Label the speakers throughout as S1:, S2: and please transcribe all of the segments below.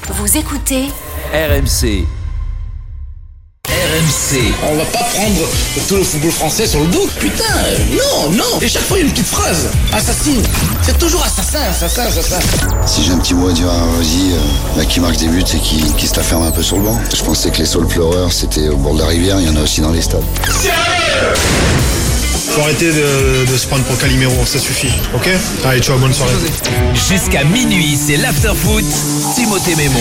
S1: Vous écoutez
S2: RMC.
S3: On va pas prendre tout le football français sur le dos. Putain, non. Et chaque fois, il y a une petite phrase. Assassine. C'est toujours assassin.
S4: Si j'ai un petit mot à dire à Rosie, qui marque des buts et qui se la ferme un peu sur le banc. Je pensais que les saules pleureurs, c'était au bord de la rivière. Il y en a aussi dans les stades.
S5: Faut arrêter de se prendre pour Calimero, ça suffit, ok ? Allez, ciao, bonne soirée.
S2: Jusqu'à minuit, c'est l'after-foot. Timothée Mémon.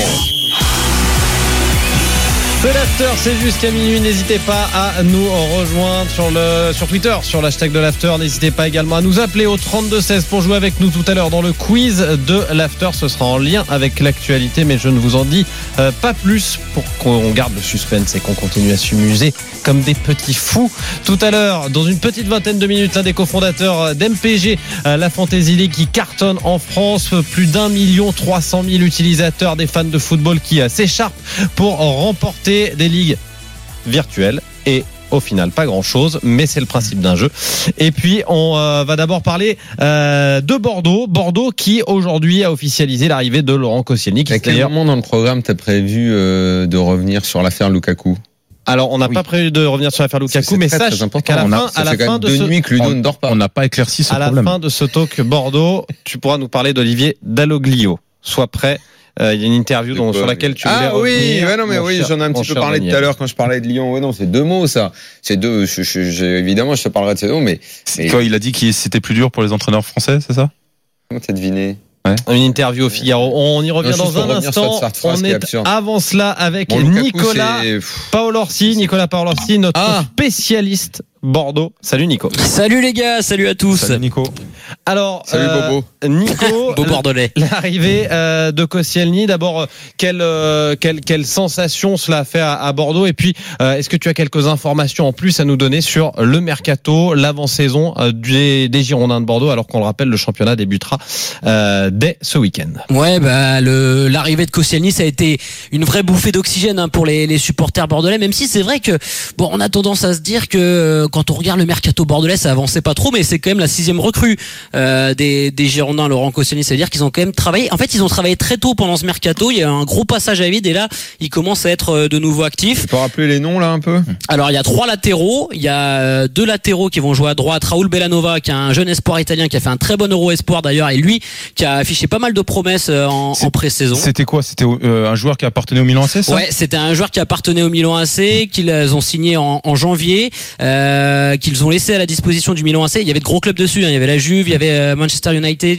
S6: C'est l'after, c'est jusqu'à minuit. N'hésitez pas à nous rejoindre sur Twitter, sur l'hashtag de l'after. N'hésitez pas également à nous appeler au 32-16 pour jouer avec nous tout à l'heure dans le quiz de l'after. Ce sera en lien avec l'actualité, mais je ne vous en dis pas plus pour qu'on garde le suspense et qu'on continue à s'amuser comme des petits fous. Tout à l'heure, dans une petite vingtaine de minutes, l'un des cofondateurs d'MPG, la Fantasy League qui cartonne en France. Plus d'1 300 000 utilisateurs, des fans de football qui s'écharpent pour remporter des ligues virtuelles et au final pas grand chose, mais c'est le principe d'un jeu. Et puis on va d'abord parler de Bordeaux qui aujourd'hui a officialisé l'arrivée de Laurent Koscielny.
S7: À quel moment dans le programme t'as prévu de revenir sur l'affaire Lukaku?
S6: Alors on n'a pas prévu de revenir sur l'affaire Lukaku, mais sache qu'à la fin de
S7: nuits que Ludo ne dort pas.
S8: On n'a pas éclairci ce problème.
S6: À la fin de ce talk Bordeaux, tu pourras nous parler d'Olivier Dalloglio. Sois prêt. Il y a une interview sur laquelle tu voulais revenir.
S7: Oui, j'en ai un petit peu parlé tout à l'heure quand je parlais de Lyon. Ouais, non, c'est deux mots, ça. C'est deux. Évidemment, je te parlerai de ces deux mots, mais
S8: quoi, il a dit que c'était plus dur pour les entraîneurs français, c'est ça?
S7: Comment t'as deviné?
S6: Ouais. Une interview au Figaro. On y revient dans un instant. On est avant cela avec Nicolas Paolorsi, notre spécialiste Bordeaux. Salut Nico.
S9: Salut les gars, salut à tous.
S8: Salut Nico.
S6: Alors,
S7: salut Bobo.
S6: Nico,
S9: beau bordelais.
S6: L'arrivée de Koscielny, d'abord, quelle sensation cela a fait à Bordeaux, et puis est-ce que tu as quelques informations en plus à nous donner sur le mercato, l'avant-saison des Girondins de Bordeaux, alors qu'on le rappelle, le championnat débutera dès ce week-end.
S9: Ouais, l'arrivée de Koscielny, ça a été une vraie bouffée d'oxygène pour les supporters bordelais, même si c'est vrai que on a tendance à se dire que quand on regarde le mercato bordelais, ça avançait pas trop, mais c'est quand même la 6e recrue des Girondins, Laurent Koscielny. C'est-à-dire qu'ils ont quand même travaillé. En fait, ils ont travaillé très tôt pendant ce mercato. Il y a un gros passage à vide et là, ils commencent à être de nouveau actifs.
S7: Tu peux rappeler les noms là un peu?
S9: Alors, il y a 3 latéraux. Il y a 2 latéraux qui vont jouer à droite. Raoul Bellanova, qui est un jeune espoir italien qui a fait un très bon Euro espoir d'ailleurs, et lui qui a affiché pas mal de promesses en pré-saison.
S8: C'était quoi? C'était un joueur qui appartenait au Milan AC, ça?
S9: Ouais, c'était un joueur qui appartenait au Milan AC, qu'ils ont signé en janvier, qu'ils ont laissé à la disposition du Milan AC. Il y avait de gros clubs dessus, il y avait la Juve, il y avait Manchester United, il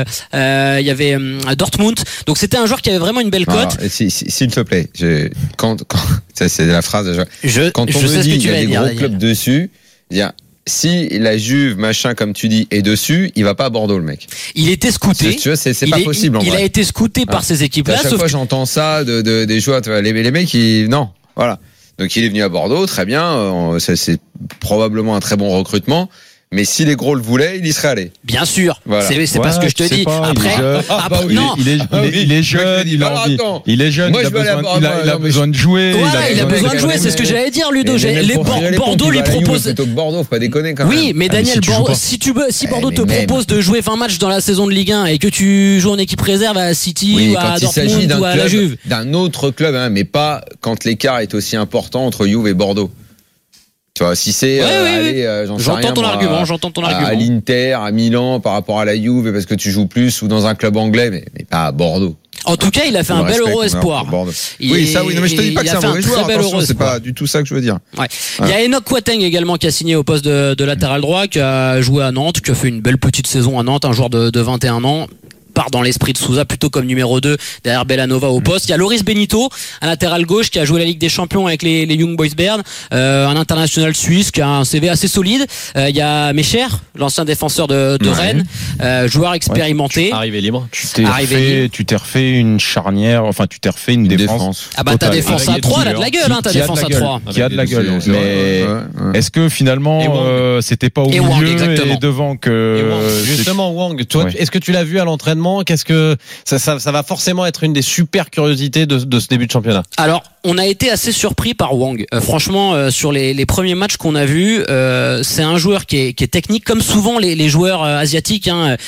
S9: y avait Dortmund. Donc c'était un joueur qui avait vraiment une belle cote.
S7: S'il te plaît, quand ça c'est la phrase. Quand on me dit qu'il y a des gros clubs dessus, si la Juve, machin, comme tu dis, est dessus, il va pas à Bordeaux, le mec.
S9: Il était scouté.
S7: Tu vois, c'est pas possible.
S9: Il a été scouté par ces équipes-là.
S7: À chaque fois, j'entends ça des joueurs, les mecs, non, voilà. Donc il est venu à Bordeaux, très bien. C'est probablement un très bon recrutement. Mais si les gros le voulaient, il y serait allé.
S9: Bien sûr. Voilà. C'est
S8: pas
S9: ce que je te dis. Après, non.
S8: Il est jeune, il a envie. Il est jeune, il a besoin de jouer.
S9: Il a besoin de jouer, c'est ce que j'allais dire, Ludo. Bordeaux lui propose.
S7: Plutôt que Bordeaux, faut pas déconner quand même.
S9: Oui, mais Daniel, si Bordeaux te propose de jouer 20 matchs dans la saison de Ligue 1 et que tu joues en équipe réserve à City ou à Dortmund ou à la Juve.
S7: D'un autre club, mais pas quand l'écart est aussi important entre Juve et Bordeaux. Tu vois, si c'est
S9: j'entends ton argument.
S7: À l'Inter, à Milan, par rapport à la Juve, parce que tu joues plus, ou dans un club anglais, mais pas à Bordeaux.
S9: En tout cas, il a fait un bel Euro espoir.
S7: Non, mais je te dis pas que c'est un mauvais joueur. Attention, c'est pas du tout ça que je veux dire.
S9: Ouais. Il y a Enoch Kouateng également qui a signé au poste de latéral droit, qui a joué à Nantes, qui a fait une belle petite saison à Nantes, un joueur de 21 ans. Part dans l'esprit de Sousa plutôt comme numéro 2 derrière Bellanova au poste. Il y a Loris Benito, un latéral gauche qui a joué la Ligue des Champions avec les Young Boys Bern, un international suisse qui a un CV assez solide. Il y a Mecher, l'ancien défenseur de Rennes, joueur expérimenté.
S6: Arrivé libre.
S8: Tu t'es refait une charnière, enfin tu t'es refait une défense.
S9: Ah bah ta défense à 3, elle a de la gueule, ta défense à 3.
S8: Qui a de la gueule. Mais est-ce que finalement c'était pas au milieu et devant que
S6: justement Wang, toi, est-ce que tu l'as vu à l'entraînement? Qu'est-ce que ça va forcément être une des super curiosités de ce début de championnat.
S9: Alors on a été assez surpris par Wang. Franchement, sur les premiers matchs qu'on a vus, c'est un joueur qui est technique, comme souvent les joueurs asiatiques,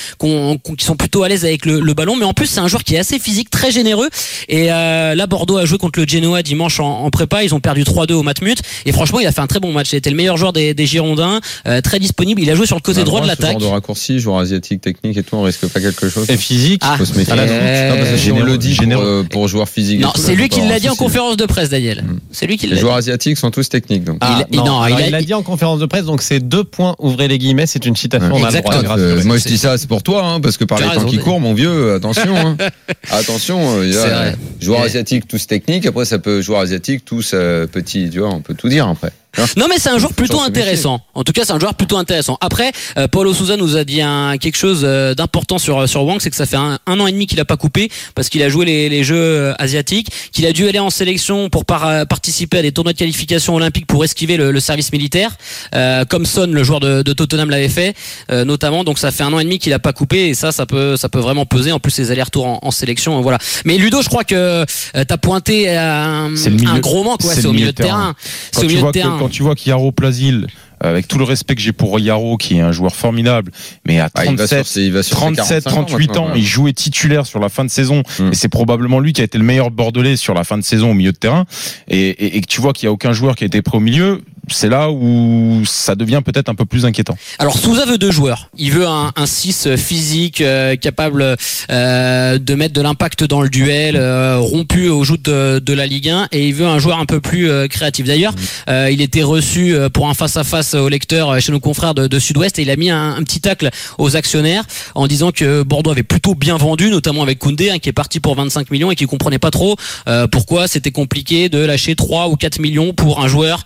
S9: qui sont plutôt à l'aise avec le ballon. Mais en plus, c'est un joueur qui est assez physique, très généreux. Et là, Bordeaux a joué contre le Genoa dimanche en prépa. Ils ont perdu 3-2 au Matmut. Et franchement, il a fait un très bon match. Il était le meilleur joueur des Girondins, très disponible. Il a joué sur le côté droit de l'attaque.
S7: Ce genre de raccourci, joueur asiatique, technique et tout, on risque pas quelque chose.
S6: Et physique.
S7: Faut se méfier. Non, parce que si on le dit pour joueurs physiques.
S9: Non, c'est lui qui l'a dit en conférence de presse, Daniel. C'est lui qui l'a dit.
S7: Les joueurs asiatiques sont tous techniques, donc.
S6: Il a dit en conférence de presse, donc c'est 2 points, ouvrez les guillemets, c'est une citation. On a le droit de
S7: moi je dis ça, c'est pour toi, parce que par les temps qui courent, mon vieux, attention. Attention, joueurs asiatiques tous techniques, après ça peut joueurs asiatiques tous petits, tu vois, on peut tout dire après.
S9: Non, mais c'est un joueur plutôt intéressant. En tout cas, c'est un joueur plutôt intéressant. Après, Paulo Sousa nous a dit quelque chose d'important sur Wang, c'est que ça fait un an et demi qu'il a pas coupé parce qu'il a joué les jeux asiatiques, qu'il a dû aller en sélection pour participer à des tournois de qualification olympiques pour esquiver le service militaire, comme Son, le joueur de Tottenham, l'avait fait, notamment. Donc ça fait 1 an et demi qu'il a pas coupé et ça peut vraiment peser. En plus, ses allers-retours en sélection, voilà. Mais Ludo, je crois que t'as pointé un gros manque. Ouais, c'est au milieu de terrain. C'est au milieu de terrain.
S8: Quand tu vois qu'Yaro Plasil, avec tout le respect que j'ai pour Yaro, qui est un joueur formidable, mais à 37, 38 ans, il jouait titulaire sur la fin de saison, et c'est probablement lui qui a été le meilleur Bordelais sur la fin de saison au milieu de terrain, et que tu vois qu'il n'y a aucun joueur qui a été prêt au milieu, c'est là où ça devient peut-être un peu plus inquiétant.
S9: Alors Sousa veut 2 joueurs. Il veut un 6 physique, capable de mettre de l'impact dans le duel, rompu aux joutes de la Ligue 1, et il veut un joueur un peu plus créatif. D'ailleurs, il était reçu pour un face-à-face au lecteur chez nos confrères de Sud-Ouest, et il a mis un petit tacle aux actionnaires en disant que Bordeaux avait plutôt bien vendu, notamment avec Koundé, qui est parti pour 25 millions et qui comprenait pas trop pourquoi c'était compliqué de lâcher 3 ou 4 millions pour un joueur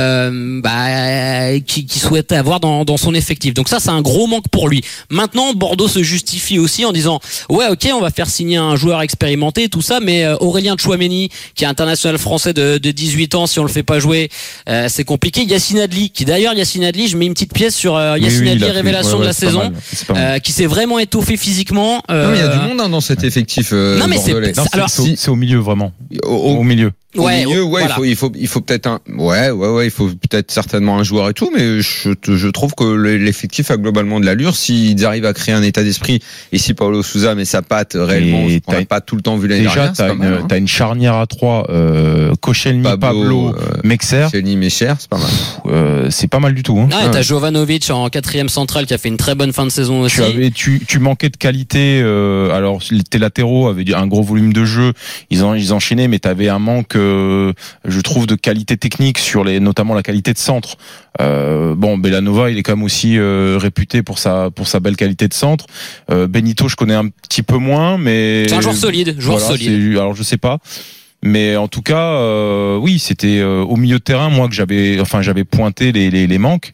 S9: qui souhaitait avoir dans son effectif. Donc ça, c'est un gros manque pour lui. Maintenant, Bordeaux se justifie aussi en disant ouais, ok, on va faire signer un joueur expérimenté, tout ça, mais Aurélien Tchouaméni, qui est international français de 18 ans, si on le fait pas jouer, c'est compliqué. Yacine Adli, je mets une petite pièce sur Yacine Adli, révélation de la saison, qui s'est vraiment étoffé physiquement.
S7: Non, mais il y a du monde dans cet effectif.
S9: Non, mais
S8: c'est au milieu vraiment. Au milieu.
S7: Ouais, voilà. il faut peut-être il faut peut-être certainement un joueur et tout, mais je trouve que l'effectif a globalement de l'allure s'ils arrivent à créer un état d'esprit. Et si Paulo Sousa met sa patte réellement, on n'a pas tout le temps vu l'année dernière.
S8: Déjà, t'as une charnière à 3, Koscielny, Pablo, Mexer.
S7: Koscielny, Mexer, c'est pas mal.
S8: C'est pas mal du tout.
S9: T'as Jovanovic en 4e central qui a fait une très bonne fin de saison aussi.
S8: Tu manquais de qualité. Alors tes latéraux avaient un gros volume de jeu, ils enchaînaient, mais t'avais un manque, je trouve, de qualité technique sur notamment la qualité de centre. Belanova, il est quand même aussi réputé pour sa belle qualité de centre. Benito, je connais un petit peu moins, mais
S9: c'est un joueur solide.
S8: Alors je sais pas. Mais en tout cas, oui, c'était au milieu de terrain, moi, que j'avais pointé les manques.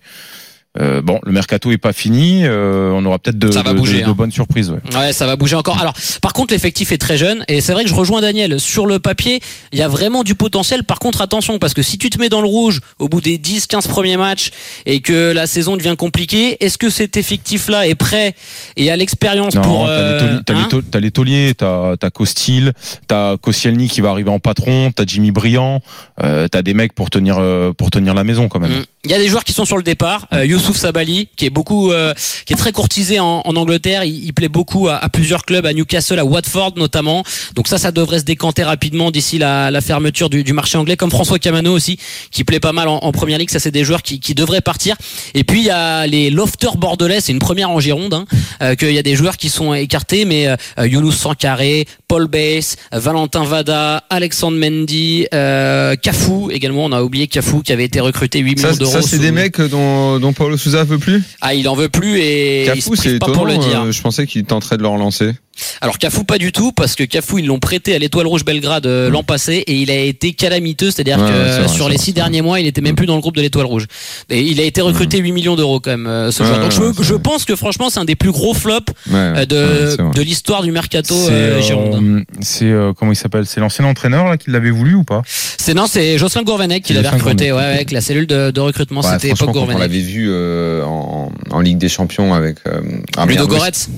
S8: Le mercato est pas fini, on aura peut-être de bonnes surprises.
S9: Ouais, ça va bouger encore. Alors, par contre, l'effectif est très jeune, et c'est vrai que je rejoins Daniel. Sur le papier, il y a vraiment du potentiel. Par contre, attention, parce que si tu te mets dans le rouge au bout des 10-15 premiers matchs et que la saison devient compliquée, est-ce que cet effectif-là est prêt et a l'expérience pour...
S8: T'as les tauliers, t'as Costil, t'as Koscielny qui va arriver en patron, t'as Jimmy Briand, t'as des mecs pour tenir la maison quand même.
S9: Il y a des joueurs qui sont sur le départ. Youssouf Sabaly, qui est très courtisé en Angleterre. Il plaît beaucoup à plusieurs clubs, à Newcastle, à Watford notamment. Donc ça devrait se décanter rapidement d'ici la fermeture du marché anglais. Comme François Camano aussi, qui plaît pas mal en première ligue. Ça, c'est des joueurs qui devraient partir. Et puis il y a les lofters bordelais. C'est une première en Gironde. Qu'il y a des joueurs qui sont écartés, mais Younous Sankaré, Paul Bass, Valentin Vada, Alexandre Mendy, Cafou également. On a oublié Cafou qui avait été recruté 8 millions d'euros.
S7: Ça, c'est des mecs dont Paulo Sousa veut plus.
S9: Il en veut plus et
S7: Cafou,
S9: il se prive pas pour le dire.
S7: Je pensais qu'il tenterait de le relancer.
S9: Alors Cafou pas du tout, parce que Cafou ils l'ont prêté à l'Étoile Rouge Belgrade l'an passé et il a été calamiteux, c'est-à-dire que sur les 6 derniers mois il était même plus dans le groupe de l'Étoile Rouge et il a été recruté 8 millions d'euros quand même ce joueur. Donc je pense que franchement c'est un des plus gros flops de l'histoire du mercato girondin.
S8: C'est comment il s'appelle, c'est l'ancien entraîneur là qui l'avait voulu ou pas?
S9: C'est Jocelyn Gourvenec qui l'avait recruté avec la cellule de recrutement. C'était époque Gourvenec.
S7: On l'avait vu en Ligue des Champions avec
S9: Ludo Goretz.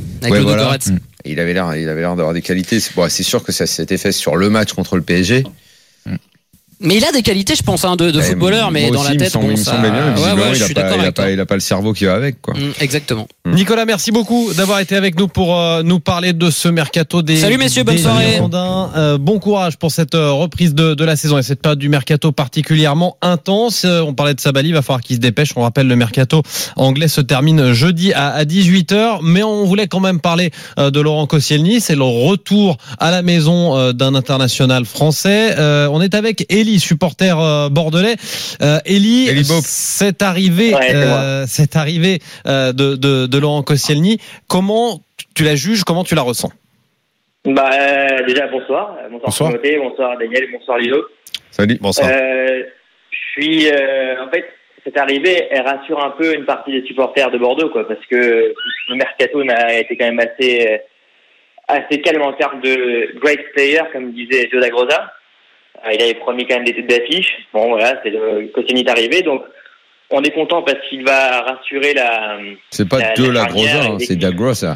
S7: Il avait l'air d'avoir des qualités. C'est sûr que ça s'était fait sur le match contre le PSG.
S9: Mais il a des qualités, je pense, de footballeur, mais dans la tête,
S7: il me semblait bien.
S9: je suis d'accord avec toi.
S7: Il a pas le cerveau qui va avec, quoi.
S9: Exactement.
S6: Nicolas, merci beaucoup d'avoir été avec nous pour nous parler de ce mercato des.
S9: Salut messieurs, bonne soirée.
S6: Bon courage pour cette reprise de la saison et cette période du mercato particulièrement intense. On parlait de Sabali, il va falloir qu'il se dépêche. On rappelle, le mercato anglais se termine jeudi à 18h, mais on voulait quand même parler de Laurent Koscielny. C'est le retour à la maison d'un international français. On est avec Elie, supporter bordelais. Elie, cette arrivée de Laurent Koscielny, comment tu la juges, comment tu la ressens?
S1: Déjà bonsoir Timothée, bonsoir Daniel, bonsoir Lilo.
S7: Salut, bonsoir.
S1: En fait, cette arrivée, elle rassure un peu une partie des supporters de Bordeaux, quoi, parce que le mercato a été quand même assez calme en termes de great player, comme disait Joe Dagrosa. Il avait promis quand même des têtes d'affiche. Bon, voilà, Koscielny est arrivé, donc on est content parce qu'il va rassurer
S7: C'est pas de la Grosa, c'est Dagrosa.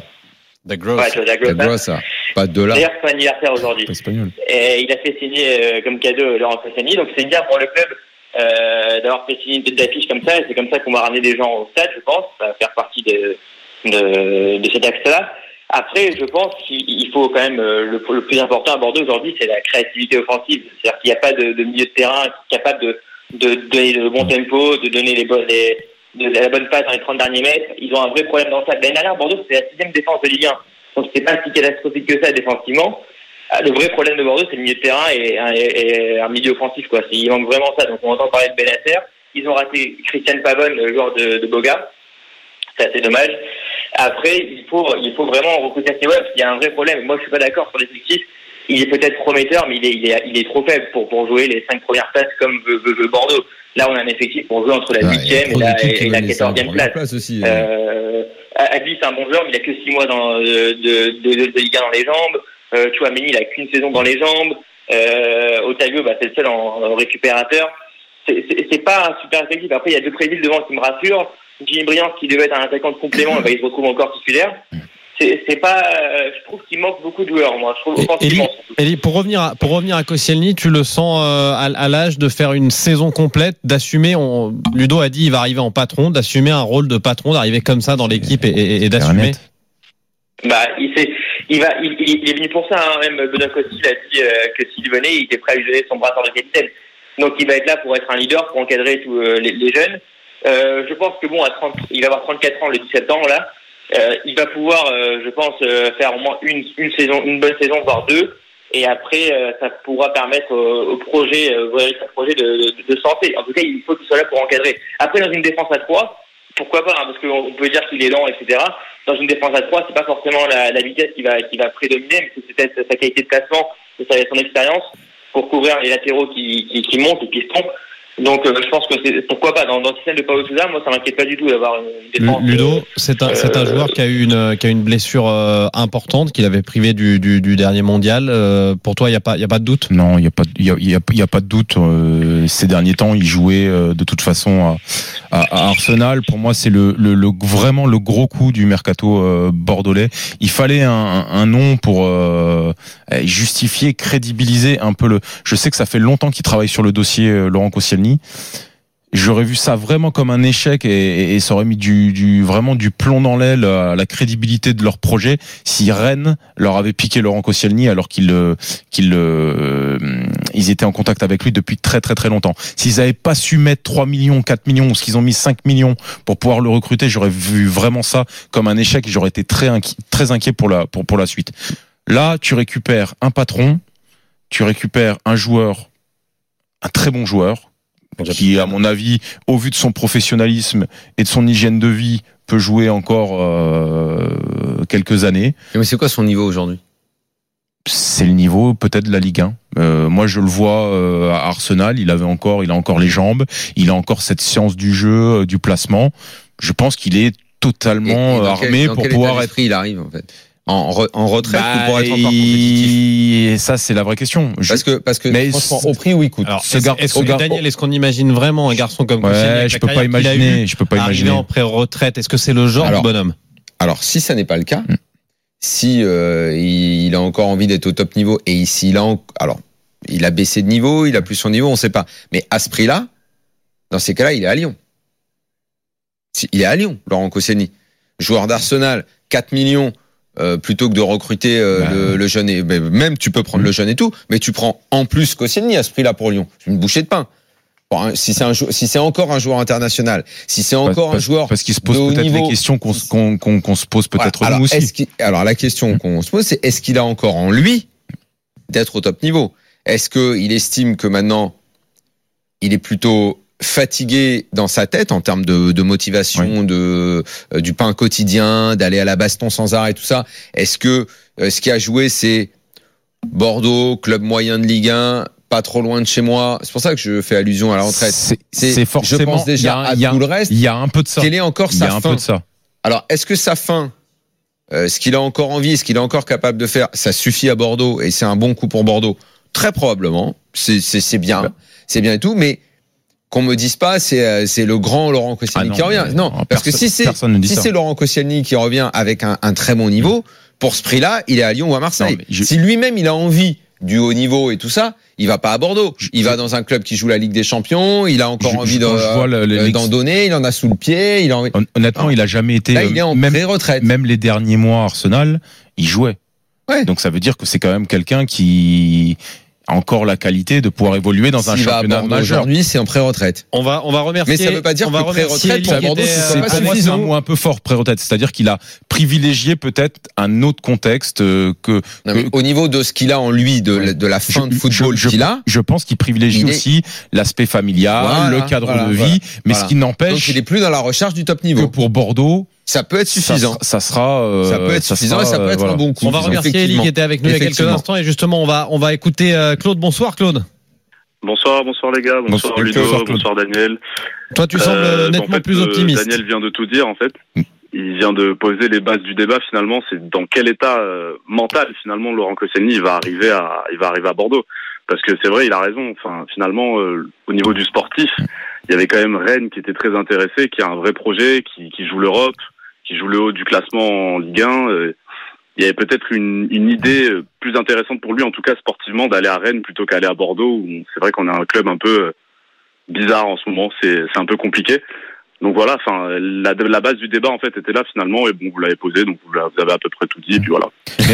S7: Dagrosa. Pas de la.
S1: D'ailleurs, c'est son anniversaire aujourd'hui. Et il a fait signer comme cadeau Laurent Koscielny, donc c'est bien pour le club d'avoir fait signer une tête d'affiche comme ça. Et c'est comme ça qu'on va ramener des gens au stade, je pense. Ça va faire partie de cet axe-là. Après, je pense qu'il faut quand même le plus important à Bordeaux aujourd'hui, c'est la créativité offensive. C'est-à-dire qu'il n'y a pas de milieu de terrain capable de donner le bon tempo, de donner la bonne passe dans les 30 derniers mètres. Ils ont un vrai problème dans ça. L'année dernière, Bordeaux, c'est la 6e défense de Ligue 1. Donc c'est pas si catastrophique que ça défensivement. Le vrai problème de Bordeaux, c'est le milieu de terrain et un milieu offensif, quoi. Il manque vraiment ça. Donc on entend parler de Benacer. Ils ont raté Christian Pavone, le joueur de Boga. C'est assez dommage. Après, il faut vraiment recruter assez web. Il y a un vrai problème. Moi, je suis pas d'accord sur l'effectif. Il est peut-être prometteur, mais il est trop faible pour jouer les 5 premières places comme veut Bordeaux. Là, on a un effectif pour jouer entre la 8e et la 14e place. Agli, c'est un bon joueur, mais il a que 6 mois de Ligue 1 dans les jambes. Tchouaméni, il a qu'une saison dans les jambes. Ottavio, c'est le seul en récupérateur. C'est pas un super effectif. Après, il y a Depréville devant qui me rassure. Jimmy Briand, qui devait être un attaquant de complément, il se retrouve encore titulaire. C'est pas, je trouve qu'il manque beaucoup de joueurs, moi. Je trouve offensivement.
S6: Elie, pour revenir à Koscielny, tu le sens à l'âge de faire une saison complète, d'assumer. Ludo a dit il va arriver en patron, d'assumer un rôle de patron, d'arriver comme ça dans l'équipe et d'assumer.
S1: Il est venu pour ça. Même Benoît Costil a dit que s'il venait, il était prêt à lui donner son brassard de capitaine. Donc il va être là pour être un leader, pour encadrer tous les jeunes. Je pense que il va avoir 34 ans le 10 septembre là. Il va pouvoir, je pense, faire au moins une bonne saison, voire 2. Et après, ça pourra permettre au projet, de santé. En tout cas, il faut qu'il soit là pour encadrer. Après, dans une défense à 3, pourquoi pas, parce qu'on peut dire qu'il est lent, etc. Dans une défense à 3, c'est pas forcément la vitesse qui va prédominer, mais c'est peut-être sa qualité de placement, c'est son expérience pour couvrir les latéraux qui montent, les pistons. Donc je pense que c'est pourquoi pas dans le système de Paulo Sousa, moi ça m'inquiète pas du tout d'avoir une défense.
S6: Ludo, c'est un joueur qui a eu une blessure importante, qu'il avait privé du dernier mondial. Pour toi, il y a pas de doute?
S8: Non, il y a pas de doute. Ces derniers temps, il jouait de toute façon à Arsenal. Pour moi, c'est vraiment le gros coup du mercato bordelais. Il fallait un nom pour justifier, crédibiliser un peu Je sais que ça fait longtemps qu'il travaille sur le dossier Laurent Koscielny. J'aurais vu ça vraiment comme un échec et ça aurait mis vraiment du plomb dans l'aile à la crédibilité de leur projet si Rennes leur avait piqué Laurent Koscielny alors qu'ils étaient en contact avec lui depuis très très très longtemps. S'ils n'avaient pas su mettre 3 millions, 4 millions ou qu'ils ont mis 5 millions pour pouvoir le recruter, j'aurais vu vraiment ça comme un échec et j'aurais été très inquiet pour la suite. Là, tu récupères un patron, tu récupères un joueur, un très bon joueur, qui, à mon avis, au vu de son professionnalisme et de son hygiène de vie, peut jouer encore quelques années.
S7: Mais c'est quoi son niveau aujourd'hui?
S8: C'est le niveau peut-être de la Ligue 1. Moi, je le vois à Arsenal. Il a encore les jambes. Il a encore cette science du jeu, du placement. Je pense qu'il est totalement armé pour pouvoir être.
S7: Il arrive en fait. En retraite ou pour être encore compétitif?
S8: Et ça, c'est la vraie question.
S7: Parce que
S8: mais
S7: franchement, au prix où il coûte.
S6: Alors, Daniel, est-ce qu'on imagine vraiment un garçon comme Koscielny?
S8: Je peux pas imaginer.
S6: Arrivé en pré-retraite, est-ce que c'est le genre de bonhomme?
S7: Alors, si ça n'est pas le cas, si il a encore envie d'être au top niveau et s'il a alors il a baissé de niveau, il a plus son niveau, on sait pas. Mais à ce prix-là, dans ces cas-là, il est à Lyon. Il est à Lyon, Laurent Koscielny. Joueur d'Arsenal, 4 millions, plutôt que de recruter le jeune. Et, même tu peux prendre le jeune et tout, mais tu prends en plus Koscielny à ce prix-là pour Lyon. C'est une bouchée de pain. Si c'est encore un joueur international, si c'est encore un joueur
S8: parce qu'il se pose peut-être
S7: niveau,
S8: les questions qu'on se pose peut-être
S7: voilà.
S8: nous aussi.
S7: Alors la question qu'on se pose, c'est est-ce qu'il a encore en lui d'être au top niveau? Est-ce qu'il estime que maintenant il est plutôt fatigué dans sa tête en termes de motivation, du pain quotidien, d'aller à la baston sans arrêt et tout ça? Est-ce que ce qui a joué, c'est Bordeaux, club moyen de Ligue 1, pas trop loin de chez moi? C'est pour ça que je fais allusion à la retraite.
S8: C'est forcément.
S7: Je pense déjà à tout le reste.
S8: Il y a un peu de ça.
S7: Quelle est encore sa fin?
S8: Il y a un peu de ça.
S7: Alors, est-ce que sa fin, ce qu'il a encore envie, ce qu'il est encore capable de faire, ça suffit à Bordeaux et c'est un bon coup pour Bordeaux? Très probablement. C'est bien. C'est bien et tout, mais qu'on me dise pas, c'est le grand Laurent Koscielny qui revient. Non, parce que si c'est Laurent Koscielny qui revient avec un très bon niveau, pour ce prix-là, il est à Lyon ou à Marseille. Si lui-même il a envie du haut niveau et tout ça, il va pas à Bordeaux. Il va dans un club qui joue la Ligue des Champions. Il a encore envie d'en donner. Il en a sous le pied.
S8: Honnêtement, il a jamais été.
S7: Là, il est en pré-retraite.
S8: Même les derniers mois à Arsenal, il jouait. Ouais. Donc ça veut dire que c'est quand même quelqu'un qui a encore la qualité de pouvoir évoluer dans un championnat majeur.
S7: Aujourd'hui, c'est en pré-retraite.
S6: On va remercier.
S7: Mais ça veut pas dire que pré-retraite pour Bordeaux,
S8: c'est pas suffisant. Un mot un peu fort, pré-retraite. C'est-à-dire qu'il a privilégié peut-être un autre contexte
S7: au niveau de ce qu'il a en lui, de la fin de football qu'il a.
S8: Je pense qu'il privilégie aussi l'aspect familial, le cadre de vie. Mais ce qui n'empêche.
S7: Donc il est plus dans la recherche du top niveau.
S8: Que pour Bordeaux.
S7: Ça peut être suffisant.
S8: Ça peut être
S7: suffisant et ça peut être un bon coup.
S6: On va remercier Elie qui était avec nous il y a quelques instants et justement on va écouter Claude. Bonsoir Claude.
S10: Bonsoir les gars. Bonsoir Ludo. Bonsoir Daniel.
S6: Toi tu sembles nettement plus optimiste.
S10: Daniel vient de tout dire en fait. Il vient de poser les bases du débat finalement. C'est dans quel état mental finalement Laurent Koscielny il va arriver à Bordeaux. Parce que c'est vrai, il a raison. Enfin finalement au niveau du sportif, il y avait quand même Rennes qui était très intéressé, qui a un vrai projet, qui joue l'Europe, qui joue le haut du classement en Ligue 1. Il y avait peut-être une idée plus intéressante pour lui, en tout cas sportivement, d'aller à Rennes plutôt qu'aller à Bordeaux, où c'est vrai qu'on a un club un peu bizarre en ce moment, c'est un peu compliqué. Donc voilà, enfin la base du débat en fait était là finalement, et bon vous l'avez posé, donc vous avez à peu près tout dit, et puis voilà.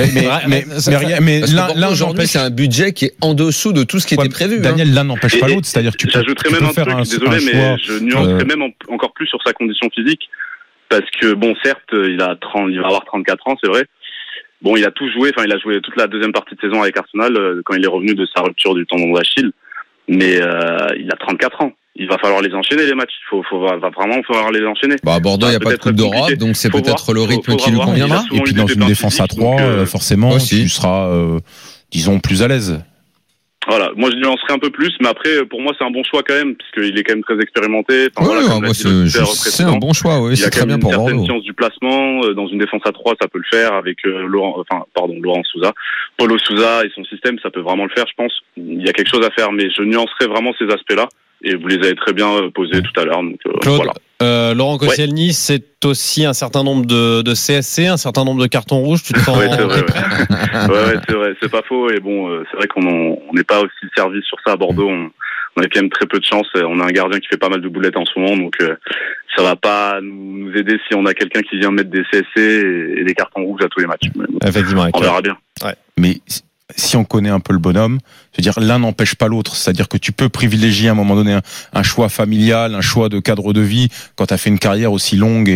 S7: Mais là aujourd'hui c'est un budget qui est en dessous de tout ce qui était prévu.
S8: Daniel, l'un n'empêche pas l'autre, c'est-à-dire que tu peux.
S10: J'ajouterais même un truc, désolé, mais je nuancerais même encore plus sur sa condition physique, parce que bon certes il va avoir 34 ans, c'est vrai. Bon, il a tout joué, enfin il a joué toute la deuxième partie de saison avec Arsenal quand il est revenu de sa rupture du tendon d'Achille, mais il a 34 ans. Il va falloir les enchaîner les matchs. Va vraiment falloir les enchaîner.
S7: À Bordeaux, il n'y a pas de Coupe d'Europe, donc c'est peut-être le rythme qui lui conviendra.
S8: Et puis dans une défense à 3, forcément, tu seras, disons, plus à l'aise.
S10: Voilà, moi je nuancerais un peu plus, mais après pour moi c'est un bon choix quand même, puisqu'il est quand même très expérimenté.
S7: C'est un bon choix, oui, c'est très bien pour Bordeaux.
S10: Il a quand même une certaine science du placement, dans une défense à 3 ça peut le faire, avec Laurent Sousa, Paulo Sousa et son système, ça peut vraiment le faire je pense. Il y a quelque chose à faire, mais je nuancerais vraiment ces aspects-là. Et vous les avez très bien posés tout à l'heure. Donc,
S6: Claude,
S10: voilà.
S6: Laurent Koscielny, c'est aussi un certain nombre de CSC, un certain nombre de cartons rouges. Tu te sens
S10: c'est vrai. C'est vrai, c'est pas faux. Et bon, c'est vrai qu'on n'est pas aussi servi sur ça à Bordeaux. On a quand même très peu de chance. On a un gardien qui fait pas mal de boulettes en ce moment, donc ça va pas nous aider si on a quelqu'un qui vient mettre des CSC et des cartons rouges à tous les matchs.
S6: Effectivement,
S10: on verra bien.
S6: Ouais.
S8: Mais si on connaît un peu le bonhomme, je veux dire, l'un n'empêche pas l'autre. C'est-à-dire que tu peux privilégier à un moment donné un choix familial, un choix de cadre de vie, quand tu as fait une carrière aussi longue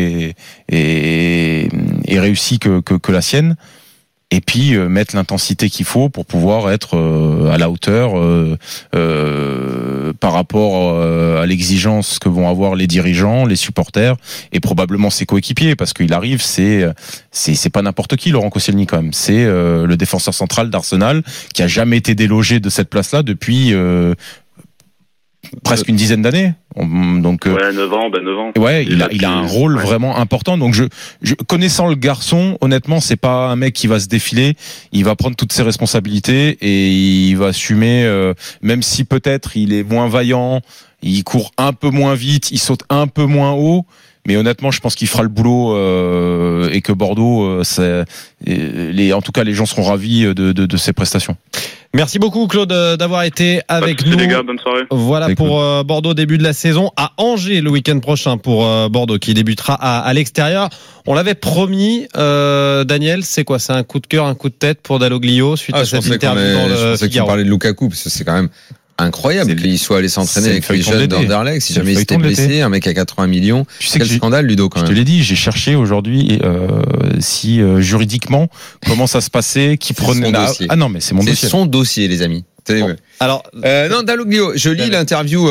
S8: et réussie que la sienne. Et puis mettre l'intensité qu'il faut pour pouvoir être à la hauteur par rapport à l'exigence que vont avoir les dirigeants, les supporters et probablement ses coéquipiers, parce qu'il arrive, c'est pas n'importe qui, Laurent Koscielny quand même. C'est le défenseur central d'Arsenal qui a jamais été délogé de cette place-là depuis presque une dizaine d'années. Donc
S10: 9 ans.
S8: Ouais, il a un rôle vraiment important. Donc je connaissant le garçon, honnêtement, c'est pas un mec qui va se défiler, il va prendre toutes ses responsabilités et il va assumer, même si peut-être il est moins vaillant, il court un peu moins vite, il saute un peu moins haut, mais honnêtement, je pense qu'il fera le boulot et que Bordeaux, en tout cas, les gens seront ravis de ses prestations.
S6: Merci beaucoup Claude d'avoir été avec nous.
S10: Les gars, bonne soirée.
S6: Voilà pour Bordeaux, début de la saison à Angers le week-end prochain pour Bordeaux qui débutera à l'extérieur. On l'avait promis, Daniel, c'est quoi? C'est un coup de cœur, un coup de tête pour Dalloglio suite à cette interview dans le
S7: Je pensais qu'il parlait de Lukaku parce que c'est quand même incroyable qu'il soit allé s'entraîner avec les jeunes d'Anderlecht. Si jamais il s'était blessé, un mec à 80 millions. Quel scandale, Ludo, quand même.
S8: Je te l'ai dit, j'ai cherché aujourd'hui si juridiquement comment ça se passait, qui prenait
S7: Ah
S8: non, mais c'est mon dossier.
S7: C'est son dossier, les amis. Bon. Alors, non, Dalloglio, je lis l'interview.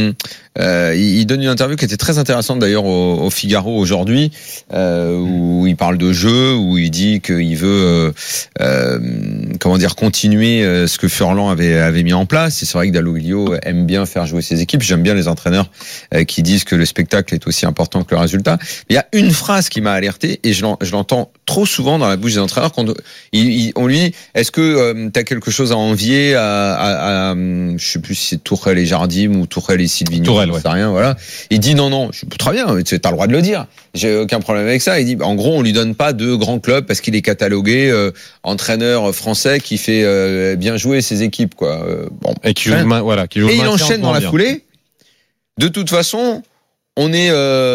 S7: Il donne une interview qui était très intéressante d'ailleurs au Figaro aujourd'hui, où il parle de jeu, où il dit qu'il veut, continuer ce que Furlan avait mis en place. Et c'est vrai que Dalloglio aime bien faire jouer ses équipes. J'aime bien les entraîneurs qui disent que le spectacle est aussi important que le résultat. Il y a une phrase qui m'a alerté et je l'entends trop souvent dans la bouche des entraîneurs quand on lui dit, est-ce que t'as quelque chose à envier à je sais plus si c'est Tourelle et Jardim ou Tourelle et Silvino.
S6: Tourelle,
S7: ouais. Rien, voilà. Il dit non, très bien, t'as le droit de le dire. J'ai aucun problème avec ça. Il dit, en gros, on lui donne pas de grand club parce qu'il est catalogué entraîneur français qui fait bien jouer ses équipes, quoi.
S6: Bon, et qui joue qui joue.
S7: Et il enchaîne dans la foulée. De toute façon, on est,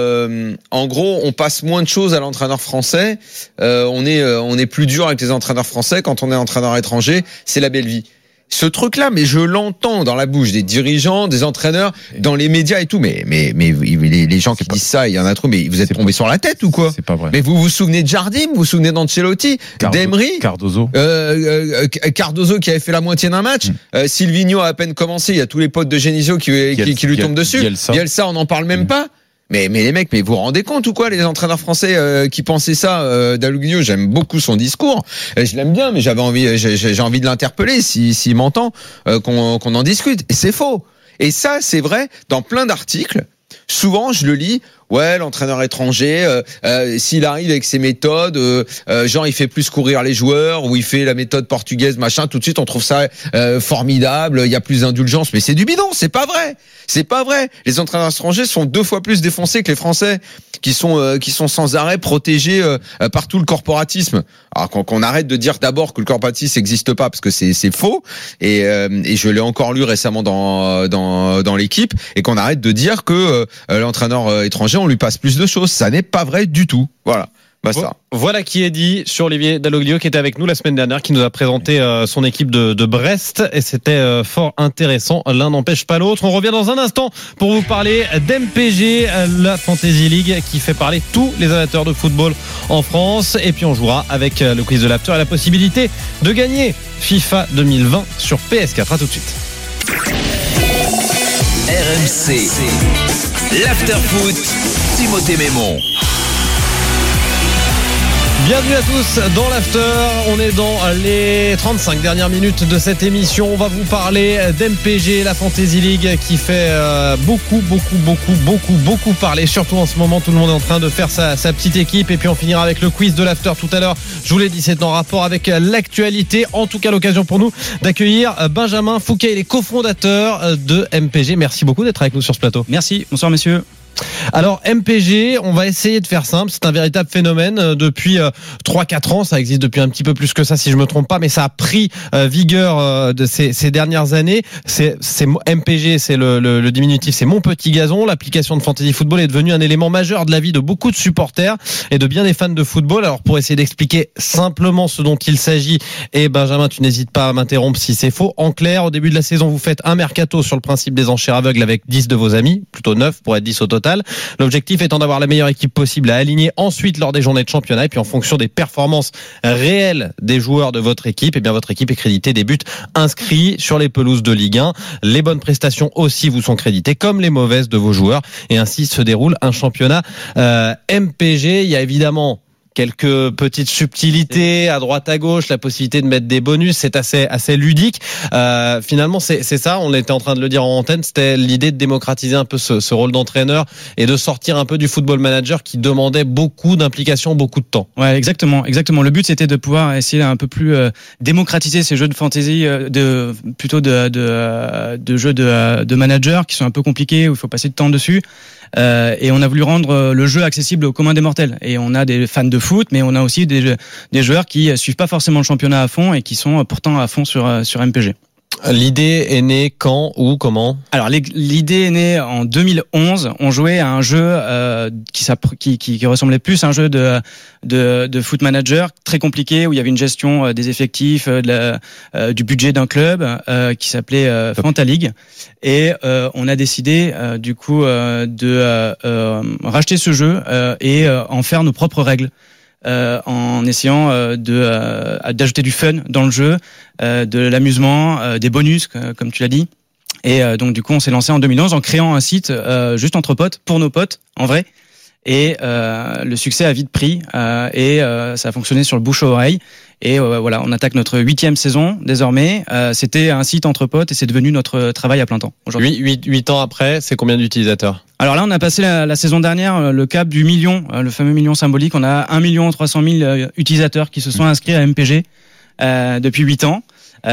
S7: en gros, on passe moins de choses à l'entraîneur français. On est plus dur avec les entraîneurs français quand on est entraîneur étranger. C'est la belle vie. Ce truc-là, mais je l'entends dans la bouche des dirigeants, des entraîneurs, dans les médias et tout. Mais les gens qui disent ça, il y en a trop. Mais vous êtes tombés sur la tête ou quoi?
S8: C'est pas vrai.
S7: Mais vous vous souvenez de Jardim, vous vous souvenez d'Ancelotti, d'Emery,
S8: Cardozo,
S7: Cardozo qui avait fait la moitié d'un match. Silvino a à peine commencé. Il y a tous les potes de Genesio qui lui tombent dessus. Bielsa, on n'en parle même pas. Mais les mecs, mais vous vous rendez compte ou quoi, les entraîneurs français qui pensaient ça, Dalloglio, j'aime beaucoup son discours, je l'aime bien, mais j'ai envie de l'interpeller s'il m'entend, qu'on en discute. Et c'est faux. Et ça, c'est vrai dans plein d'articles. Souvent, je le lis. Ouais, l'entraîneur étranger, s'il arrive avec ses méthodes, genre il fait plus courir les joueurs, ou il fait la méthode portugaise, machin, tout de suite on trouve ça formidable, il y a plus d'indulgence, mais c'est du bidon, c'est pas vrai. C'est pas vrai. Les entraîneurs étrangers sont 2 fois plus défoncés que les Français, qui sont sans arrêt protégés par tout le corporatisme. Alors qu'on arrête de dire d'abord que le corporatisme n'existe pas, parce que c'est faux, et je l'ai encore lu récemment dans l'équipe, et qu'on arrête de dire que l'entraîneur étranger, on lui passe plus de choses. Ça n'est pas vrai du tout. Voilà. Basta.
S6: Voilà qui est dit sur Olivier Dalloglio qui était avec nous la semaine dernière, qui nous a présenté son équipe de Brest, et c'était fort intéressant. L'un n'empêche pas l'autre. On revient dans un instant pour vous parler d'MPG, la Fantasy League qui fait parler tous les amateurs de football en France. Et puis on jouera avec le quiz de l'After et la possibilité de gagner FIFA 2020 sur PS4. À tout de suite.
S2: RMC, l'After Foot, Timothée Mémon.
S6: Bienvenue à tous dans l'After, on est dans les 35 dernières minutes de cette émission. On va vous parler d'MPG, la Fantasy League qui fait beaucoup parler, surtout en ce moment. Tout le monde est en train de faire sa petite équipe, et puis on finira avec le quiz de l'After tout à l'heure. Je vous l'ai dit, c'est en rapport avec l'actualité. En tout cas, l'occasion pour nous d'accueillir Benjamin Fouquet, il est cofondateur de MPG. Merci beaucoup d'être avec nous sur ce plateau.
S11: Merci, bonsoir messieurs.
S6: Alors MPG, on va essayer de faire simple, c'est un véritable phénomène depuis 3-4 ans, ça existe depuis un petit peu plus que ça si je me trompe pas, mais ça a pris vigueur de ces dernières années. C'est MPG, c'est le diminutif, c'est Mon Petit Gazon. L'application de Fantasy Football est devenue un élément majeur de la vie de beaucoup de supporters et de bien des fans de football. Alors pour essayer d'expliquer simplement ce dont il s'agit, et Benjamin, tu n'hésites pas à m'interrompre si c'est faux. En clair, au début de la saison, vous faites un mercato sur le principe des enchères aveugles avec 10 de vos amis, plutôt 9 pour être 10 au total. L'objectif étant d'avoir la meilleure équipe possible à aligner ensuite lors des journées de championnat, et puis en fonction des performances réelles des joueurs de votre équipe, et bien votre équipe est créditée des buts inscrits sur les pelouses de Ligue 1. Les bonnes prestations aussi vous sont créditées, comme les mauvaises de vos joueurs, et ainsi se déroule un championnat MPG. Il y a évidemment quelques petites subtilités à droite à gauche, la possibilité de mettre des bonus, c'est assez ludique. Finalement, c'est ça. On était en train de le dire en antenne. C'était l'idée de démocratiser un peu ce rôle d'entraîneur et de sortir un peu du football manager qui demandait beaucoup d'implication, beaucoup de temps.
S11: Ouais, exactement. Le but, c'était de pouvoir essayer un peu plus démocratiser ces jeux de fantasy, plutôt de jeux de manager qui sont un peu compliqués où il faut passer de temps dessus. Et on a voulu rendre le jeu accessible au commun des mortels. Et on a des fans de foot, mais on a aussi des joueurs qui suivent pas forcément le championnat à fond et qui sont pourtant à fond sur MPG.
S6: L'idée est née quand, où, comment ?
S11: Alors l'idée est née en 2011. On jouait à un jeu qui ressemblait plus à un jeu de foot manager très compliqué où il y avait une gestion des effectifs, du budget d'un club qui s'appelait Fanta League. Et on a décidé du coup de racheter ce jeu et en faire nos propres règles. En essayant d'ajouter du fun dans le jeu, de l'amusement, des bonus comme tu l'as dit. Et donc du coup on s'est lancé en 2011 en créant un site juste entre potes, pour nos potes en vrai. Et le succès a vite pris et ça a fonctionné sur le bouche à oreille. Et voilà, on attaque notre 8e saison désormais. C'était un site entre potes et c'est devenu notre travail à plein temps aujourd'hui.
S6: 8 ans après, c'est combien d'utilisateurs ?
S11: Alors là, on a passé la saison dernière le cap du million, le fameux million symbolique. On a 1 300 000 utilisateurs qui se sont inscrits à MPG depuis 8 ans.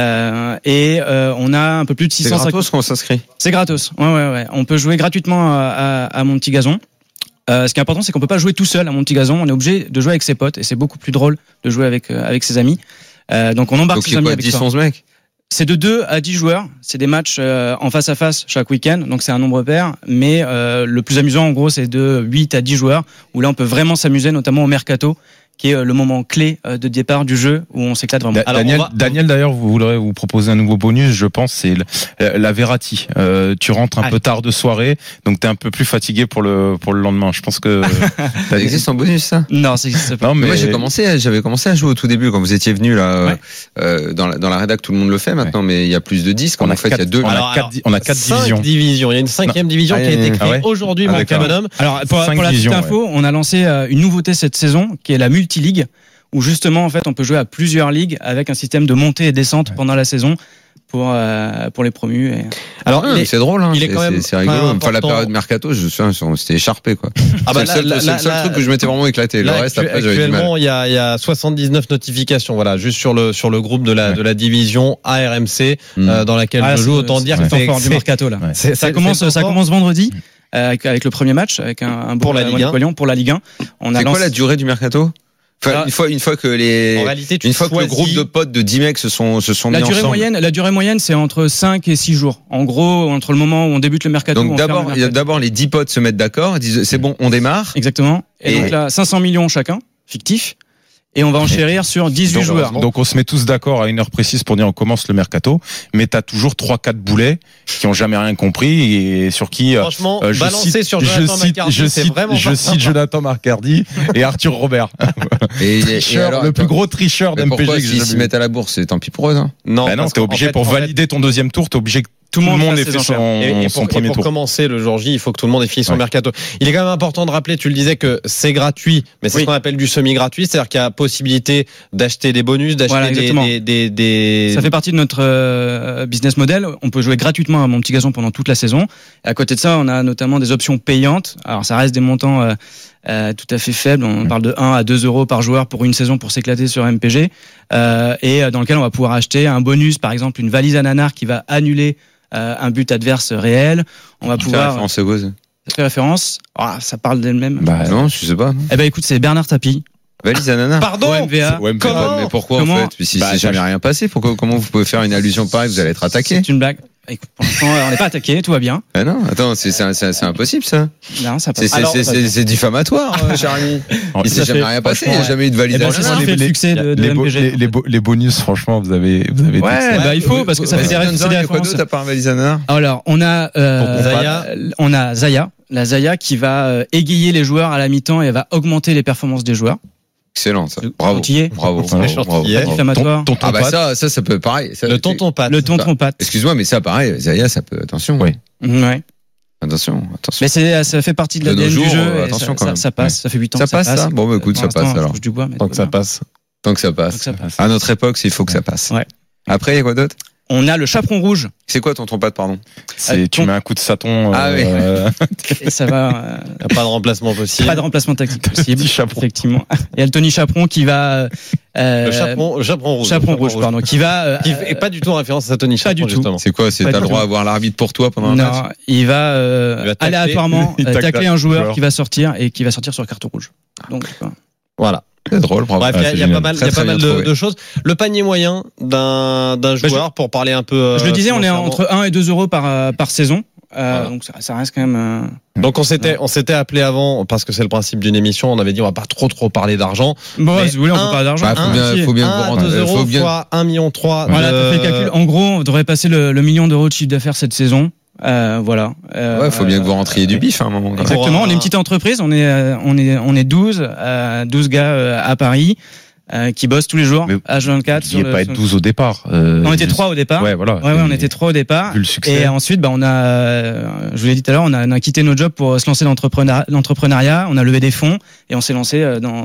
S11: Et on a un peu plus de 600.
S7: C'est gratos qu'on s'inscrit ?
S11: C'est gratos. Ouais. On peut jouer gratuitement à Mon Petit Gazon. Ce qui est important, c'est qu'on peut pas jouer tout seul à Mon Petit Gazon. On est obligé de jouer avec ses potes et c'est beaucoup plus drôle de jouer avec ses amis. Donc on embarque ses amis avec
S7: 10-11 mecs.
S11: C'est de 2 à 10 joueurs. C'est des matchs en face à face chaque week-end. Donc c'est un nombre pair. Mais le plus amusant, en gros, c'est de 8 à 10 joueurs où là, on peut vraiment s'amuser, notamment au mercato, qui est le moment clé de départ du jeu où on s'éclate vraiment.
S8: Daniel, d'ailleurs, vous voudrez vous proposer un nouveau bonus, je pense, c'est la Verratti. Tu rentres un peu tard de soirée, donc t'es un peu plus fatigué pour le lendemain. Je pense que
S7: ça existe en bonus, ça ?
S11: Non, ça existe pas.
S7: Non, mais moi, j'avais commencé à jouer au tout début quand vous étiez venu là, dans la rédac, tout le monde le fait maintenant, mais il y a plus de 10. En fait, il y a 2.
S8: On a 4 divisions.
S6: Il y a une 5e division qui a été créée aujourd'hui, mon bonhomme.
S11: Alors, pour la petite info, on a lancé une nouveauté cette saison, qui est la multi-ligue, où justement en fait on peut jouer à plusieurs ligues avec un système de montée et descente pendant la saison pour les promus.
S7: Alors c'est drôle, hein. C'est rigolo.
S6: Enfin,
S7: la période mercato, je me souviens, c'était écharpé quoi. C'est le seul truc que je m'étais vraiment éclaté. Le reste après j'avais du mal.
S6: Actuellement il y a 79 notifications, voilà, juste sur le groupe de la division ARMC dans laquelle je joue. Autant dire que
S11: c'est fort du mercato là. Ça commence vendredi. Avec le premier match, avec un
S6: pour la Ligue 1.
S11: Pour la Ligue 1.
S7: C'est quoi la durée du mercato ? Enfin, une fois que le groupe de potes de 10 mecs se sont mis ensemble.
S11: La durée moyenne, c'est entre 5 et 6 jours. En gros, entre le moment où on débute le mercato.
S7: Donc d'abord les 10 potes se mettent d'accord, disent c'est bon, on démarre.
S11: Exactement. Et donc là, 500 millions chacun, fictif. Et on va enchérir sur 18 joueurs.
S8: Donc on se met tous d'accord à une heure précise pour dire on commence le mercato, mais t'as toujours 3-4 boulets qui ont jamais rien compris et sur qui
S6: franchement je
S8: cite Jonathan Marcardi et Arthur Robert. Le plus gros tricheur d'MPG que j'ai
S7: s'ils s'y mettent à la bourse, tant pis pour eux, hein.
S8: Non, t'es obligé pour valider ton deuxième tour, t'es obligé que tout le monde ait fait son premier tour.
S6: Et pour commencer le jour J, il faut que tout le monde ait fini son mercato. Il est quand même important de rappeler, tu le disais, que c'est gratuit, mais c'est ce qu'on appelle du semi-gratuit, c'est-à-dire qu'il y a possibilité d'acheter des bonus, d'acheter des...
S11: Ça fait partie de notre business model. On peut jouer gratuitement à Mon Petit Gazon pendant toute la saison. Et à côté de ça, on a notamment des options payantes. Alors ça reste des montants tout à fait faibles. On parle de 1 à 2 euros par joueur pour une saison pour s'éclater sur MPG. Et dans lequel on va pouvoir acheter un bonus, par exemple une valise à nanar qui va annuler un but adverse réel. On va pouvoir.
S7: Ça
S11: fait référence. Ça parle d'elle-même.
S7: Non, je sais pas.
S11: Eh ben écoute, c'est Bernard Tapie.
S7: Valise à nanar.
S6: Pardon.
S11: OMVA.
S6: Comment ?
S7: Mais pourquoi en fait ? Si c'est jamais rien passé, comment vous pouvez faire une allusion pareille ? Vous allez être attaqué.
S11: C'est une blague. Écoute, pour l'instant, on n'est pas attaqué, tout va bien.
S7: Ah non, attends, c'est impossible ça.
S11: Non, ça passe.
S7: C'est diffamatoire, cher ami. Il s'est jamais rien passé, il n'y a jamais eu de valise.
S11: C'est ça qui fait le succès de MPG.
S8: Les bonus, franchement, vous avez
S11: ouais, il faut parce que ça fait des références.
S7: T'as pas un valise à nanar ?
S11: Alors, on a Zaya, la Zaya qui va égayer les joueurs à la mi-temps et va augmenter les performances des joueurs.
S7: Excellent, ça. Bravo. Bravo.
S11: Diffamatoire.
S7: Ah bah ça peut pareil.
S6: Le tonton pâte.
S11: Le tonton pâte.
S7: Excuse-moi, mais ça pareil, Zaya, ça peut, attention.
S8: Oui.
S11: Ouais.
S7: Attention.
S11: Mais ça fait partie de l'ADN du jeu.
S7: Attention quand même.
S11: Ça passe, ça fait 8 ans que
S7: ça passe. Ça bon, bah, écoute, ça passe alors.
S6: Tant que ça passe.
S7: Tant que ça passe. À notre époque, il faut que ça passe.
S11: Ouais.
S7: Après, il y a quoi d'autre?
S11: On a le chaperon rouge.
S7: C'est quoi ton trompette, pardon?
S8: Tu mets un coup de saton.
S7: Oui.
S11: Et ça va.
S6: Il n'y a pas de remplacement possible.
S11: Pas de remplacement tactique possible. Effectivement. Il y a le Tony Chaperon qui va.
S6: Le chaperon rouge.
S11: Chaperon rouge, pardon. Qui va.
S6: Qui est pas du tout en référence à Tony Chaperon.
S11: Pas du tout.
S6: Justement.
S7: C'est quoi? T'as le droit à avoir l'arbitre pour toi pendant un match?
S11: Non, il va aléatoirement tacler un joueur qui va sortir et qui va sortir sur carton rouge. Donc.
S6: Voilà.
S7: C'est drôle, bravo.
S6: Bref, il y a pas mal de choses. Le panier moyen d'un joueur, pour parler un peu.
S11: Je le disais, on est entre 1 et 2 euros par saison. Donc ça reste quand même.
S6: Donc on s'était appelé avant, parce que c'est le principe d'une émission, on avait dit on va pas trop parler d'argent.
S11: Bon, si vous voulez, on peut parler d'argent.
S7: Faut bien vous rendre.
S6: 2 euros fois 1,3 million.
S11: Voilà, tu fais le calcul. En gros, on devrait passer le million d'euros de chiffre d'affaires cette saison. Voilà.
S7: Faut bien que vous rentriez du bif à un moment.
S11: Exactement. On est une petite entreprise. On est 12 gars à Paris qui bossent tous les jours. H24.
S8: Il n'y a pas être 12 au départ.
S11: On était 3 au départ.
S8: Ouais, voilà.
S11: Ouais, on était 3 au départ.
S8: Vu le succès.
S11: Et ensuite, on a, je vous l'ai dit tout à l'heure, on a quitté nos jobs pour se lancer dans l'entrepreneuriat. On a levé des fonds et on s'est lancé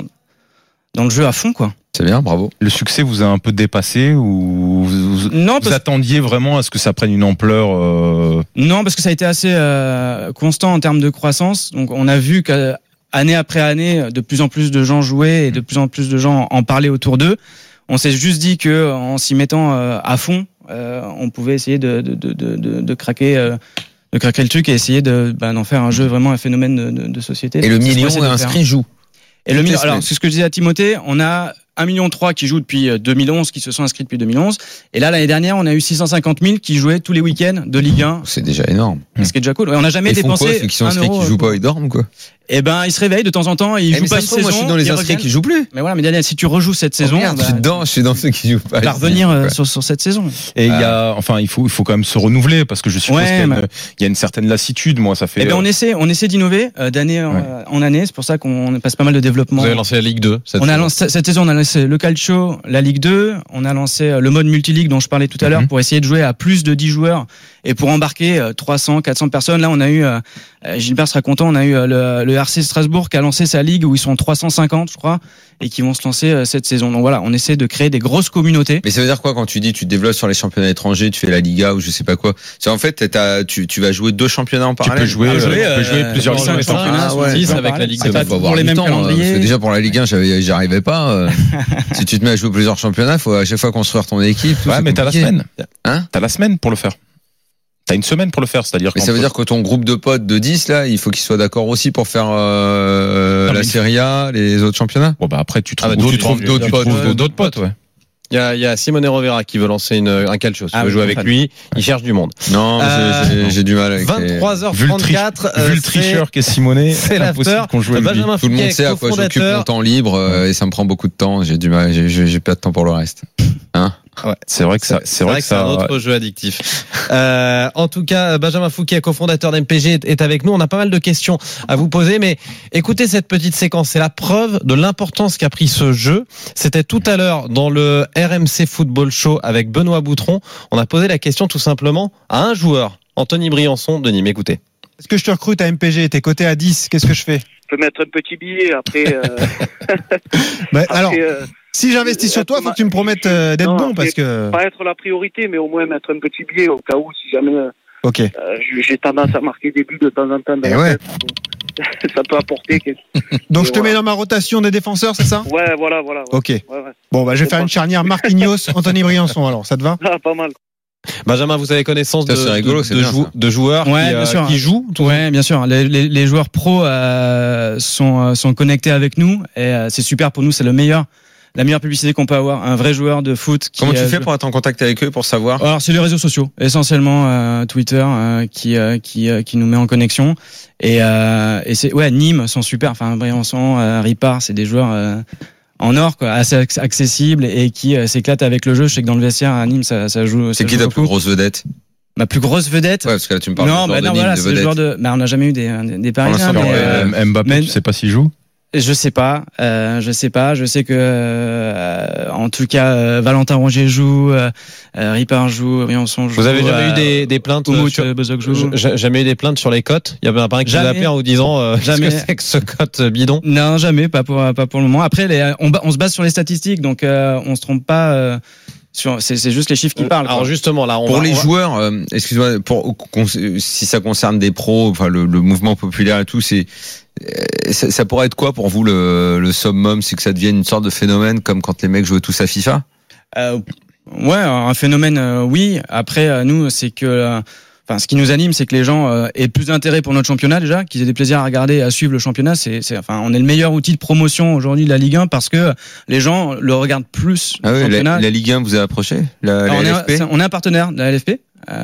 S11: dans le jeu à fond, quoi.
S7: C'est bien, bravo.
S8: Le succès vous a un peu dépassé ou vous attendiez vraiment à ce que ça prenne une ampleur
S11: Non, parce que ça a été assez constant en termes de croissance. Donc on a vu qu'année après année, de plus en plus de gens jouaient et de plus en plus de gens en parlaient autour d'eux. On s'est juste dit que en s'y mettant à fond, on pouvait essayer de craquer le truc et essayer d'en faire un jeu vraiment un phénomène de société.
S7: Et le million inscrit joue.
S11: Et le million, alors c'est ce que je disais à Timothée, on a 1,3 million qui jouent depuis 2011, qui se sont inscrits depuis 2011. Et là, l'année dernière, on a eu 650 000 qui jouaient tous les week-ends de Ligue 1.
S7: C'est déjà énorme.
S11: Ce qui est déjà cool. On n'a jamais dépensé.
S7: Ceux qui sont inscrits, qui jouent pas, ils dorment, quoi.
S11: Eh ben, ils se réveillent de temps en temps, ils jouent pas une saison.
S7: Moi, je suis dans les inscrits qui jouent plus.
S11: Mais voilà, mais Daniel, si tu rejoues cette saison,
S7: je suis dans ceux qui jouent pas.
S11: Tu vas revenir sur cette saison.
S8: Et il faut quand même se renouveler parce que je suppose qu'il y a une certaine lassitude. Moi, ça fait.
S11: Eh ben, on essaie d'innover d'année en année. C'est pour ça qu'on passe pas mal de développement.
S6: Vous avez lancé la Ligue 2.
S11: Cette saison, on a lancé le Calcio, la Ligue 2. On a lancé le mode multiligue dont je parlais tout à l'heure pour essayer de jouer à plus de 10 joueurs et pour embarquer 300, 400 personnes. Là, on a eu, Gilbert sera content, on a eu le RC Strasbourg qui a lancé sa ligue où ils sont 350, je crois, et qui vont se lancer cette saison. Donc voilà, on essaie de créer des grosses communautés.
S7: Mais ça veut dire quoi quand tu dis tu te développes sur les championnats étrangers, tu fais la Liga ou je sais pas quoi? C'est en fait, tu vas jouer 2 championnats en parallèle.
S8: Tu peux jouer plusieurs
S11: championnats
S6: avec la Ligue 2.
S11: Pour les mêmes calendriers.
S7: Parce que déjà pour la Ligue 1, j'y arrivais pas. Si tu te mets à jouer plusieurs championnats, faut à chaque fois construire ton équipe.
S8: Ouais, mais t'as la semaine.
S7: Hein?
S8: T'as la semaine pour le faire. T'as une semaine pour le faire, c'est-à-dire.
S7: Mais ça veut dire que ton groupe de potes de 10 là, il faut qu'ils soient d'accord aussi pour faire la Serie A, les autres championnats.
S8: Bon bah après tu trouves
S7: d'autres potes, ouais.
S6: Il y a Simone Rovera qui veut lancer un calcio. Si tu veux jouer avec lui, il cherche du monde.
S7: Non, j'ai du mal avec
S6: 23h34.
S8: Vu le tricheur qu'est Simonet,
S6: c'est l'after.
S7: Tout le monde sait à quoi j'occupe mon temps libre et ça me prend beaucoup de temps. J'ai du mal, j'ai pas de temps pour le reste. Hein?
S6: Ouais.
S8: C'est vrai que c'est
S6: un autre jeu addictif. En tout cas, Benjamin Fouquet, cofondateur d'MPG, est avec nous. On a pas mal de questions à vous poser, mais écoutez cette petite séquence. C'est la preuve de l'importance qu'a pris ce jeu. C'était tout à l'heure dans le RMC Football Show avec Benoît Boutron. On a posé la question tout simplement à un joueur, Anthony Briançon de Nîmes. Écoutez.
S12: Est-ce que je te recrute à MPG? T'es coté à 10, qu'est-ce que je fais?
S13: Je peux mettre un petit billet après.
S12: Alors, si j'investis sur toi, faut que tu me promettes d'être bon parce que.
S13: Pas être la priorité, mais au moins mettre un petit billet au cas où, si jamais.
S12: Ok.
S13: J'ai tendance à marquer des buts de temps en temps. Ça peut apporter.
S12: Donc je te mets dans ma rotation des défenseurs, c'est ça?
S13: Ouais, voilà.
S12: Ok. Ouais. Bon, je vais faire une charnière Marquinhos, Anthony Briançon. Alors, ça te va?
S13: Ah, pas mal.
S6: Benjamin, vous avez connaissance de joueurs qui jouent?
S11: Ouais, bien sûr. Les joueurs pros sont connectés avec nous et c'est super pour nous. C'est la meilleure publicité qu'on peut avoir. Un vrai joueur de foot.
S7: Comment tu fais pour être en contact avec eux, pour savoir?
S11: Alors c'est les réseaux sociaux, essentiellement Twitter, qui nous met en connexion. Et c'est Nîmes sont super. Enfin Briançon, Ripard, c'est des joueurs. En or, quoi, assez accessible et qui s'éclate avec le jeu. Je sais que dans le vestiaire à Nîmes, ça joue.
S7: C'est qui ta plus grosse vedette?
S11: Ma plus grosse vedette?
S7: Ouais, parce que là, tu me parles de Nîmes,
S11: c'est le joueur de. On n'a jamais eu des Parisiens.
S8: Mbappé, tu sais pas s'il joue?
S11: Je sais pas. Je sais que, en tout cas, Valentin Rongier joue, Ripard joue, Briançon joue.
S6: Vous avez jamais eu des plaintes jamais eu des plaintes sur les cotes? Il y avait pas un qui vous a appelé en vous disant
S11: jamais.
S6: Qu'est-ce que c'est que ce cote bidon?
S11: Non, jamais, pas pour le moment. Après, on se base sur les statistiques, donc on se trompe pas. C'est juste les chiffres qui parlent.
S6: Alors justement, là,
S7: pour les joueurs, excuse-moi, si ça concerne des pros, enfin le mouvement populaire et tout, ça pourrait être quoi pour vous le summum? C'est que ça devienne une sorte de phénomène comme quand les mecs jouaient tous à FIFA?
S11: Ouais, un phénomène, oui. Après, nous, c'est que, ce qui nous anime, c'est que les gens aient plus d'intérêt pour notre championnat déjà, qu'ils aient des plaisirs à regarder, à suivre le championnat. On est le meilleur outil de promotion aujourd'hui de la Ligue 1 parce que les gens le regardent plus.
S7: Ah oui, la Ligue 1 vous a approché? La LFP?
S11: On est un partenaire de la LFP.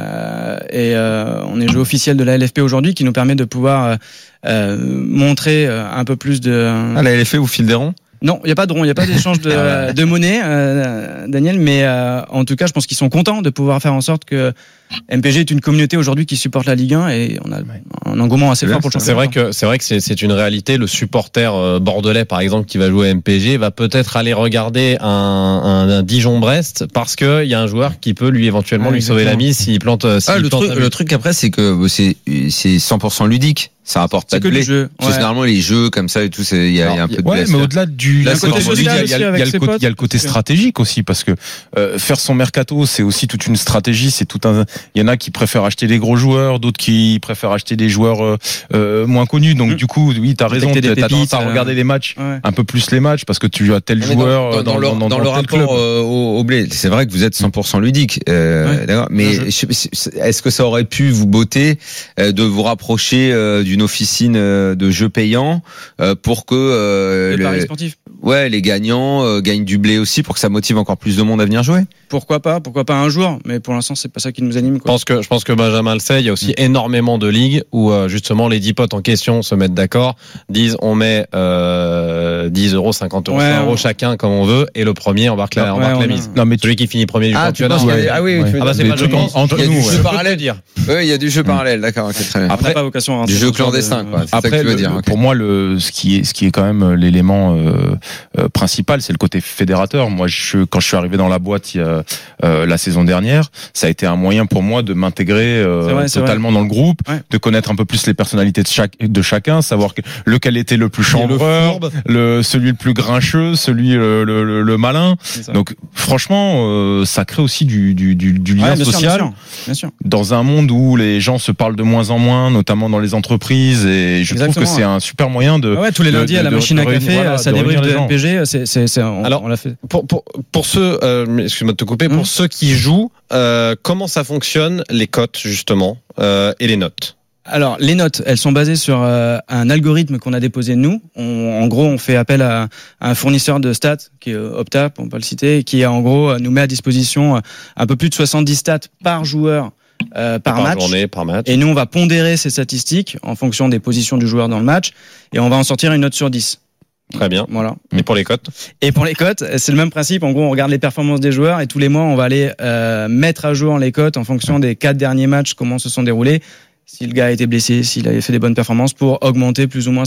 S11: On est jeu officiel de la LFP aujourd'hui qui nous permet de pouvoir montrer un peu plus de...
S7: Ah, la LFP vous file des ronds?
S11: Non, il n'y a pas de rond, il n'y a pas d'échange de monnaie, Daniel, mais en tout cas, je pense qu'ils sont contents de pouvoir faire en sorte que MPG est une communauté aujourd'hui qui supporte la Ligue 1 et on a un engouement assez fort pour le championnat.
S6: C'est vrai que c'est une réalité. Le supporter bordelais, par exemple, qui va jouer à MPG, va peut-être aller regarder un Dijon-Brest parce que il y a un joueur qui peut lui éventuellement lui sauver la mise s'il plante.
S7: Le truc après, c'est que c'est 100% ludique. Ça rapporte pas de blé. Généralement, les jeux comme ça et tout, il y a un peu de blé.
S8: Mais au-delà du côté social, il y a le côté stratégique aussi, parce que faire son mercato, c'est aussi toute une stratégie. C'est tout un. Il y en a qui préfèrent acheter des gros joueurs, d'autres qui préfèrent acheter des joueurs moins connus. Donc du coup, oui, t'as raison. T'as tendance à regarder les matchs, un peu plus les matchs, parce que tu as tel joueur
S7: dans le rapport au blé. C'est vrai que vous êtes 100% ludique, d'accord. Mais est-ce que ça aurait pu vous botter de vous rapprocher d'une officine de jeux payants pour que
S11: les paris sportifs.
S7: Ouais, les gagnants gagnent du blé aussi pour que ça motive encore plus de monde à venir jouer.
S11: Pourquoi pas un jour, mais pour l'instant c'est pas ça qui nous anime, quoi.
S6: Je pense que Benjamin le sait, il y a aussi énormément de ligues où justement les 10 potes en question se mettent d'accord, disent on met 10 euros, 50 euros, 100 euros chacun comme on veut, et le premier embarque la mise.
S8: Non, mais
S6: celui qui finit premier du championnat.
S7: C'est
S6: pas
S7: entre nous. Il y a du jeu parallèle.
S6: Dire.
S7: Oui, il y a du jeu parallèle, d'accord, très bien.
S11: Après, pas vocation à
S7: du jeu clandestin, quoi. C'est ça que tu veux dire.
S8: Pour moi, ce qui est quand même l'élément principal, c'est le côté fédérateur. Moi, quand je suis arrivé dans la boîte la saison dernière, ça a été un moyen pour moi de m'intégrer totalement dans le groupe, de connaître un peu plus les personnalités de chacun, savoir lequel était le plus chambreur, celui le plus grincheux, celui le malin. Donc franchement, ça crée aussi du lien social.
S11: Bien sûr.
S8: Dans un monde où les gens se parlent de moins en moins, notamment dans les entreprises, et je trouve que c'est un super moyen de...
S11: tous les lundis à la machine à café, ça débriefe de MPG, on l'a fait.
S6: Pour ceux, excuse-moi de te couper, pour ceux qui jouent, comment ça fonctionne, les cotes justement, et les notes?
S11: Alors, les notes, elles sont basées sur un algorithme qu'on a déposé nous. En gros, on fait appel à un fournisseur de stats, qui est Opta, on peut le citer, qui en gros nous met à disposition un peu plus de 70 stats par joueur par match.
S6: Journée, par match.
S11: Et nous, on va pondérer ces statistiques en fonction des positions du joueur dans le match, et on va en sortir une note sur 10.
S6: Très bien.
S11: Voilà.
S6: Et pour les cotes?
S11: Et pour les cotes, c'est le même principe. En gros, on regarde les performances des joueurs et tous les mois, on va aller mettre à jour les cotes en fonction des 4 derniers matchs, comment se sont déroulés. Si le gars a été blessé, s'il avait fait des bonnes performances, pour augmenter plus ou moins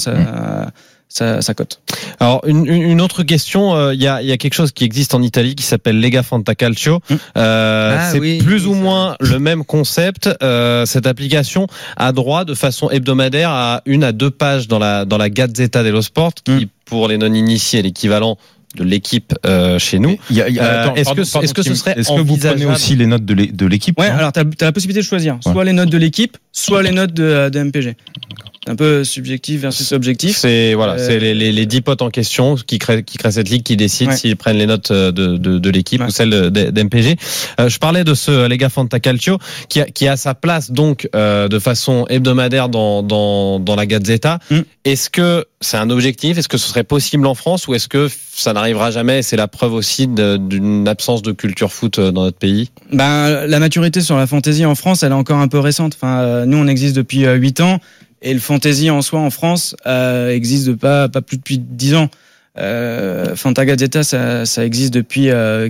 S11: sa cote.
S6: Alors une autre question, il y a quelque chose qui existe en Italie qui s'appelle Lega Fantacalcio. C'est plus ou moins le même concept. Cette application a droit de façon hebdomadaire à 1 à 2 pages dans la Gazzetta dello Sport, qui pour les non-initiés est l'équivalent de l'équipe chez nous. Est-ce que ce serait
S8: que vous prenez aussi les notes de l'équipe?
S11: Ouais, alors t'as la possibilité de choisir soit les notes de l'équipe, soit les notes de MPG. C'est un peu subjectif versus objectif.
S6: C'est les 10 potes en question qui créent cette ligue qui décident s'ils prennent les notes de l'équipe ou celles d'MPG. Je parlais de ce Lega Fantacalcio qui a sa place donc de façon hebdomadaire dans la Gazzetta. Est-ce que c'est un objectif? Est-ce que ce serait possible en France, ou est-ce que ça n'arrivera jamais et c'est la preuve aussi d'une absence de culture foot dans notre pays?
S11: La maturité sur la fantasy en France, elle est encore un peu récente. Nous, on existe depuis 8 ans. Et le fantasy en soi en France existe pas plus depuis 10 ans. Fantagazzetta, ça existe depuis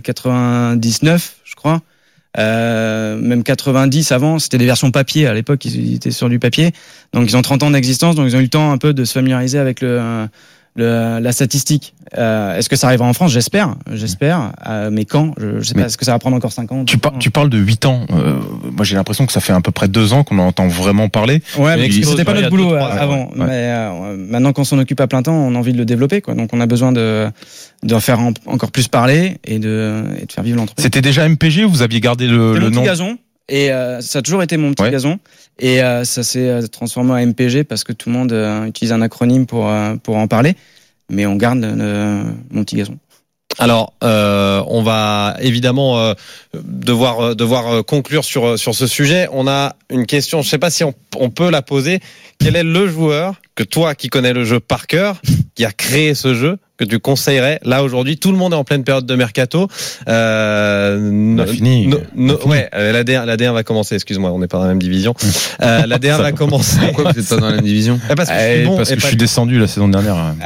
S11: 99, je crois. Même 90 avant, c'était des versions papier. À l'époque, ils étaient sur du papier. Donc ils ont 30 ans d'existence, donc ils ont eu le temps un peu de se familiariser avec la statistique. Est-ce que ça arrivera en France? J'espère. Mais quand? Je sais pas. Est-ce que ça va prendre encore 5 ans?
S8: Tu parles de 8 ans. Moi, j'ai l'impression que ça fait à peu près 2 ans qu'on en entend vraiment parler.
S11: Ouais, mais c'était pas notre boulot avant. Ouais. Mais maintenant qu'on s'en occupe à plein temps, on a envie de le développer, quoi. Donc, on a besoin d'en faire encore plus parler et de faire vivre l'entreprise.
S8: C'était déjà MPG ou vous aviez gardé le nom?
S11: Gazon. Et ça a toujours été mon petit gazon. Et ça s'est transformé en MPG parce que tout le monde utilise un acronyme pour en parler. Mais on garde mon petit gazon.
S6: Alors, on va évidemment devoir conclure sur ce sujet. On a une question, je ne sais pas si on peut la poser. Quel est le joueur que toi, qui connais le jeu par cœur, qui a créé ce jeu, que tu conseillerais là aujourd'hui? Tout le monde est en pleine période de mercato.
S8: Fini.
S6: Ouais, la D1 va commencer. Excuse-moi, on n'est pas dans la même division. La D1 va commencer.
S7: Pourquoi vous n'êtes pas dans la même division?
S6: Parce que
S8: je suis descendu la saison dernière.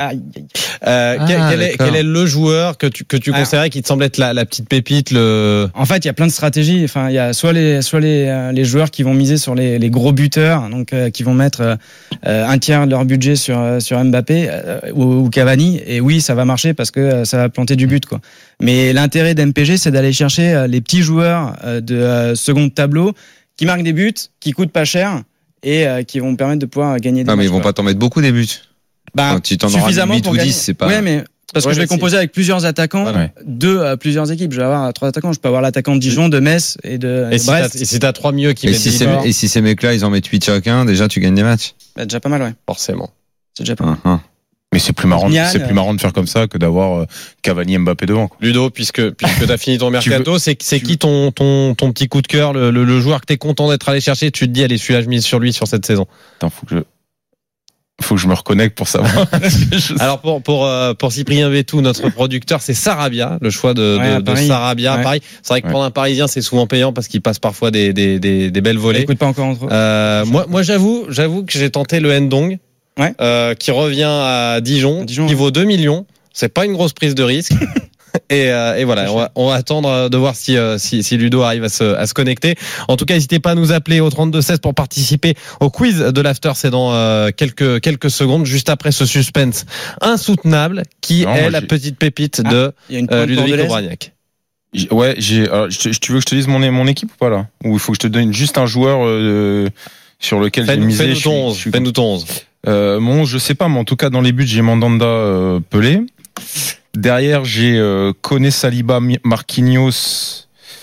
S6: Quel est le joueur que tu conseillerais, qui te semble être la petite pépite?
S11: En fait, il y a plein de stratégies. Enfin, il y a soit les joueurs qui vont miser sur les gros buteurs, donc qui vont mettre un tiers de leur budget sur Mbappé ou Cavani. Et oui, ça va marcher parce que ça va planter du but, quoi. Mais l'intérêt d'MPG, c'est d'aller chercher les petits joueurs de second tableau qui marquent des buts, qui coûtent pas cher et qui vont permettre de pouvoir gagner des matchs.
S7: Mais ils vont pas t'en mettre beaucoup des buts.
S11: Quand
S7: tu t'en
S11: suffisamment
S7: auras 8
S11: pour
S7: ou 10,
S11: gagner.
S7: c'est pas.
S11: Ouais, mais parce que je vais composer avec plusieurs attaquants de plusieurs équipes. Je vais avoir 3 attaquants. Je peux avoir l'attaquant de Dijon, de Metz et de Brest.
S6: Et si t'as 3 milieux qui mettent
S7: et si ces mecs-là, ils en mettent 8 chacun, déjà tu gagnes des matchs.
S11: Déjà pas mal, ouais.
S6: Forcément.
S11: C'est déjà pas mal.
S8: Mais c'est plus marrant de faire comme ça que d'avoir Cavani, Mbappé devant, quoi.
S6: Ludo, puisque t'as fini ton mercato, c'est qui ton petit coup de cœur, le joueur que t'es content d'être allé chercher? Tu te dis, allez, celui-là, je mise sur lui sur cette saison.
S8: Attends, faut que je me reconnecte pour savoir.
S6: Alors pour Cyprien Vétou, notre producteur, c'est Sarabia, le choix de Sarabia à Paris. C'est vrai que pour un Parisien, c'est souvent payant parce qu'il passe parfois des belles volées.
S11: Écoute pas encore entre eux.
S6: Moi j'avoue que j'ai tenté le Ndong, qui revient à Dijon, qui vaut 2 millions. C'est pas une grosse prise de risque. Et voilà, on va attendre de voir si Ludo arrive à se connecter. En tout cas, n'hésitez pas à nous appeler au 32-16 pour participer au quiz de l'After. C'est dans quelques secondes, juste après ce suspense insoutenable qui est la petite pépite de Ludovic Obraniak.
S8: Ouais, tu veux que je te dise mon équipe ou pas là? Ou il faut que je te donne juste un joueur sur lequel j'ai misé?
S6: Fais-nous ton 11.
S8: Mon 11, je sais pas, mais en tout cas dans les buts, j'ai Mandanda, Pelé. Derrière, j'ai Koné, Saliba, Marquinhos,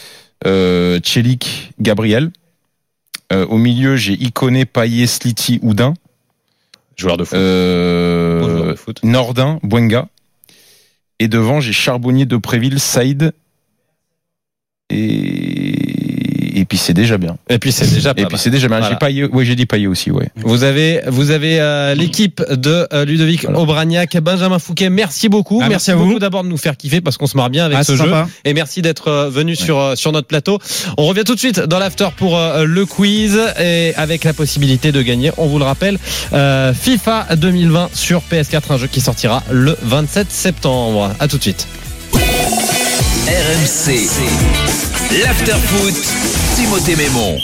S8: Celik, Gabriel. Au milieu, j'ai Ikoné, Payet, Sliti, Oudin.
S6: Joueur de foot.
S8: Nordin, Bouenga. Et devant, j'ai Charbonnier, Depréville, Saïd. Et puis c'est déjà bien.
S6: Et puis c'est déjà bien.
S8: Voilà. J'ai Payet. Ouais, j'ai dit Payet aussi. Ouais.
S6: Vous avez l'équipe de Ludovic Obraniak, Benjamin Fouquet. Merci beaucoup. Merci à vous d'abord de nous faire kiffer parce qu'on se marre bien avec ce jeu. Et merci d'être venu sur notre plateau. On revient tout de suite dans l'after pour le quiz et avec la possibilité de gagner. On vous le rappelle, FIFA 2020 sur PS4, un jeu qui sortira le 27 septembre. À tout de suite.
S2: RMC, l'after-foot, Timothée Mémon.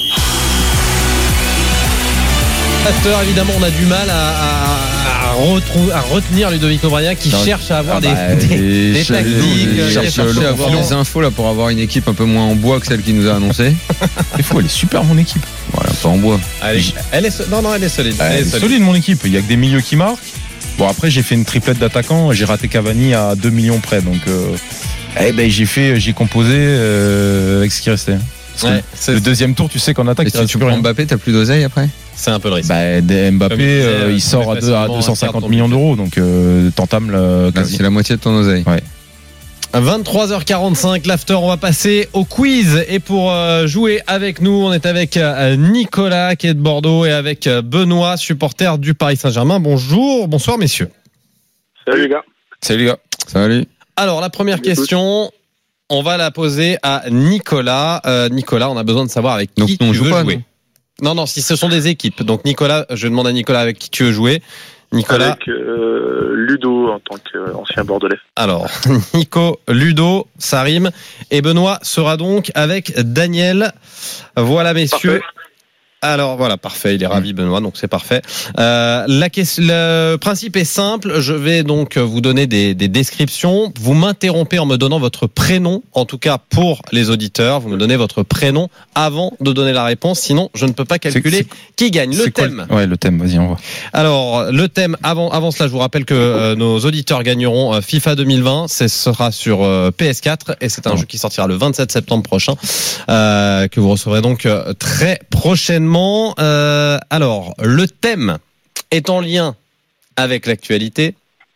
S6: After, évidemment, on a du mal à retenir Ludovic Obraniak qui cherche à avoir des tactiques.
S7: Il cherche à avoir des infos là pour avoir une équipe un peu moins en bois que celle qu'il nous a annoncée.
S8: Des fois, elle est super mon équipe.
S7: Voilà, pas en bois.
S6: Elle est solide.
S8: Elle est solide mon équipe. Il y a que des milieux qui marquent. Bon, après, j'ai fait une triplette d'attaquants. J'ai raté Cavani à 2 millions près. Donc, j'ai composé avec ce qui restait. Le deuxième tour, tu sais qu'en attaque,
S7: si tu prends Mbappé, t'as plus d'oseille après?
S6: C'est un peu le risque.
S8: Mbappé, il sort à 250 millions d'euros, donc t'entames
S7: c'est la moitié de ton oseille.
S8: Ouais.
S6: 23h45, l'after, on va passer au quiz. Et pour jouer avec nous, on est avec Nicolas qui est de Bordeaux et avec Benoît, supporter du Paris Saint-Germain. Bonsoir messieurs.
S10: Salut les gars.
S7: Salut.
S6: Alors la première question, on va la poser à Nicolas. Nicolas, on a besoin de savoir avec qui tu veux jouer. Non, si ce sont des équipes. Donc Nicolas, je demande à Nicolas avec qui tu veux jouer. Nicolas.
S10: Avec Ludo en tant qu'ancien Bordelais.
S6: Alors, Nico, Ludo, ça rime. Et Benoît sera donc avec Daniel. Voilà, messieurs. Alors voilà, parfait, il est ravi Benoît, donc c'est parfait. Le principe est simple, je vais donc vous donner des descriptions. Vous m'interrompez en me donnant votre prénom, en tout cas pour les auditeurs, vous me donnez votre prénom avant de donner la réponse, sinon je ne peux pas calculer qui gagne. Le thème.
S8: Ouais, le thème, vas-y, on voit.
S6: Alors, le thème, avant cela, je vous rappelle que nos auditeurs gagneront FIFA 2020, ce sera sur PS4 et c'est un jeu qui sortira le 27 septembre prochain, que vous recevrez donc très prochainement. Alors, le thème est en lien avec l'actualité.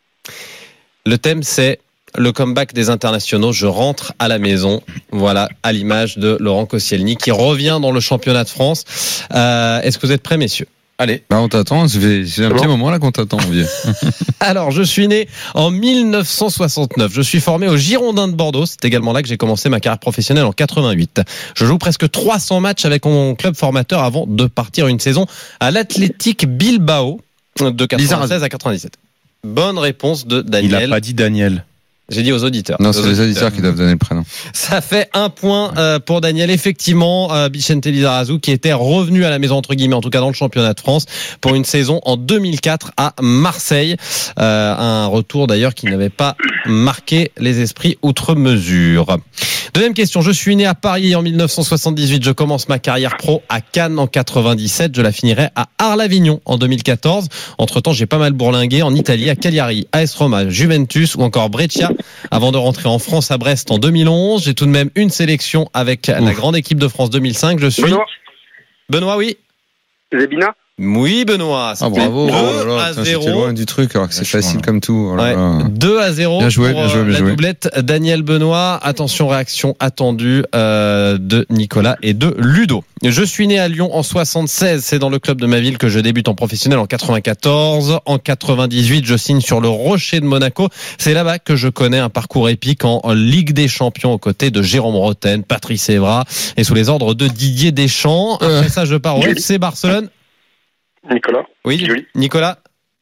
S6: Le thème, c'est le comeback des internationaux. Je rentre à la maison. Voilà, à l'image de Laurent Koscielny qui revient dans le championnat de France. Est-ce que vous êtes prêts, messieurs ?
S7: Allez. Bah, on t'attend. C'est un petit moment là qu'on t'attend, mon vieux.
S6: Alors, je suis né en 1969. Je suis formé au Girondins de Bordeaux. C'est également là que j'ai commencé ma carrière professionnelle en 88. Je joue presque 300 matchs avec mon club formateur avant de partir une saison à l'Athletic Bilbao de 96 à 97. Bonne réponse de Daniel.
S8: Il a pas dit Daniel.
S6: J'ai dit aux auditeurs.
S7: Non, c'est les auditeurs qui doivent donner le prénom.
S6: Ça fait un point pour Daniel. Effectivement, Vicente Lizarazu qui était revenu à la maison, entre guillemets, en tout cas dans le championnat de France, pour une saison en 2004 à Marseille. Un retour d'ailleurs qui n'avait pas marqué les esprits outre mesure. Deuxième question. Je suis né à Paris en 1978. Je commence ma carrière pro à Cannes en 97. Je la finirai à Arles-Avignon en 2014. Entre-temps, j'ai pas mal bourlingué en Italie, à Cagliari, AS Roma, Juventus ou encore Brescia. Avant de rentrer en France à Brest en 2011, j'ai tout de même une sélection avec la grande équipe de France 2005. Je suis Benoît, oui.
S14: Zebina.
S6: Oui, Benoît.
S7: Bravo.
S6: 2-0.
S7: C'était loin du truc, alors que c'est facile comme tout.
S6: Ouais, 2-0
S7: bien joué,
S6: pour
S7: bien joué.
S6: la doublette Daniel Benoît. Attention, réaction attendue de Nicolas et de Ludo. Je suis né à Lyon en 76. C'est dans le club de ma ville que je débute en professionnel en 94. En 98, je signe sur le Rocher de Monaco. C'est là-bas que je connais un parcours épique en Ligue des Champions aux côtés de Jérôme Rotten, Patrice Evra et sous les ordres de Didier Deschamps. Après ça, je pars au FC Barcelone.
S14: Nicolas.
S6: Oui, Julie. Nicolas,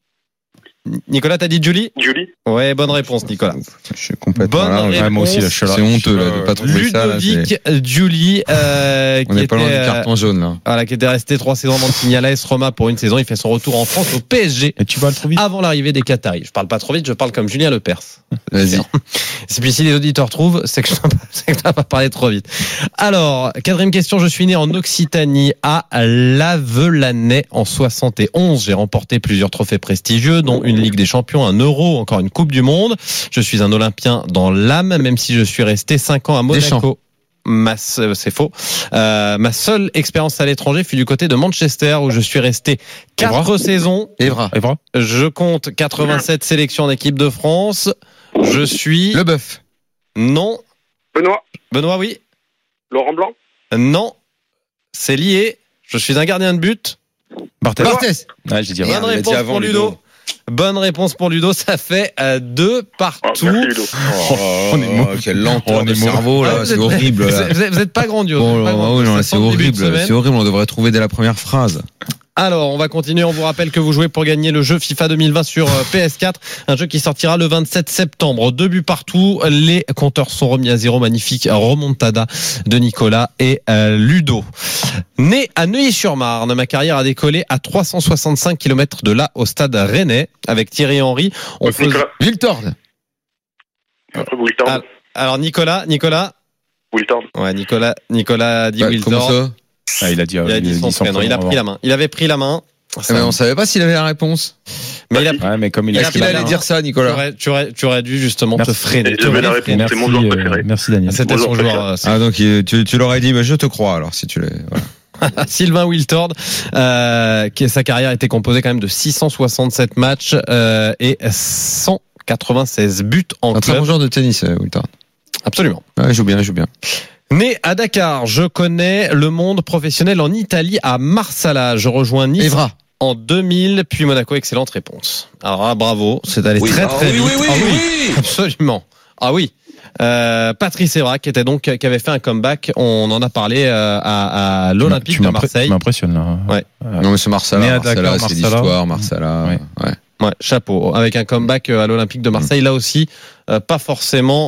S6: t'as dit Julie ?
S14: Julie.
S6: Ouais, bonne réponse, Nicolas.
S7: Je suis complètement
S6: bonne réponse.
S8: Moi aussi, là,
S7: c'est honteux là, de pas trouver ça.
S6: Ludovic Julie,
S7: on n'est pas loin du carton jaune là.
S6: Voilà, qui était resté 3 saisons avant de signer à l'AS Roma pour une saison. Il fait son retour en France au PSG.
S8: Et tu parles trop vite.
S6: Avant l'arrivée des Qataris. Je parle pas trop vite, je parle comme Julien Lepers.
S7: Vas-y.
S6: Et puis si les auditeurs trouvent, c'est que je n'ai pas parlé trop vite. Alors, 4e question. Je suis né en Occitanie à Lavelanet en 71. J'ai remporté plusieurs trophées prestigieux, dont une Ligue des Champions, un Euro, encore une Coupe du Monde. Je suis un Olympien dans l'âme, même si je suis resté 5 ans à Monaco. C'est faux. Ma seule expérience à l'étranger fut du côté de Manchester où je suis resté 4 saisons.
S7: Evra.
S6: Je compte 87 sélections en équipe de France. Je suis...
S7: Leboeuf.
S6: Non. Benoît, oui.
S14: Laurent Blanc.
S6: Non. C'est lié. Je suis un gardien de but.
S8: Barthez.
S6: Ouais, j'ai dit bonne réponse pour Ludo. Bonne réponse pour Ludo, ça fait 2 partout.
S14: Merci, Ludo.
S7: Quelle lenteur de cerveau là, c'est horrible.
S6: Vous êtes pas grandiose.
S7: C'est horrible, c'est horrible, on devrait trouver dès la première phrase.
S6: Alors, on va continuer. On vous rappelle que vous jouez pour gagner le jeu FIFA 2020 sur PS4, un jeu qui sortira le 27 septembre. 2 buts partout. Les compteurs sont remis à 0. Magnifique remontada de Nicolas et Ludo. Né à Neuilly-sur-Marne, ma carrière a décollé à 365 km de là au stade rennais avec Thierry Henry.
S7: Wiltord.
S6: Alors Nicolas.
S14: Wiltord.
S6: Ouais, Nicolas dit Wiltord.
S7: Comment ça?
S8: Il a dit
S6: son prénom. Il a pris la main. Il avait pris la main.
S7: Mais on savait pas s'il avait la réponse.
S8: Mais comme il
S7: Est-ce qu'il allait dire ça, Nicolas?
S6: Tu aurais dû justement te freiner.
S14: C'est mon joueur préféré.
S8: Merci Daniel.
S6: C'était son joueur.
S7: Donc tu l'aurais dit, je te crois alors si tu l'as. Voilà.
S6: Sylvain Wiltord, sa carrière était composée quand même de 667 matchs et 196 buts en club.
S7: Un très bon joueur de tennis, Wiltord.
S6: Absolument.
S7: Ouais, il joue bien.
S6: Né à Dakar, je connais le monde professionnel en Italie à Marsala. Je rejoins Nice
S7: Evra.
S6: En 2000, puis Monaco. Excellente réponse. Alors bravo, c'est allé très vite.
S7: Oui.
S6: Absolument. Ah oui. Patrice Evra qui avait fait un comeback. On en a parlé à l'Olympique de Marseille.
S8: Tu m'impressionnes là.
S6: Ouais.
S7: Non mais c'est Marsala, c'est l'histoire. Marsala.
S6: Ouais, chapeau. Avec un comeback à l'Olympique de Marseille, là aussi, pas forcément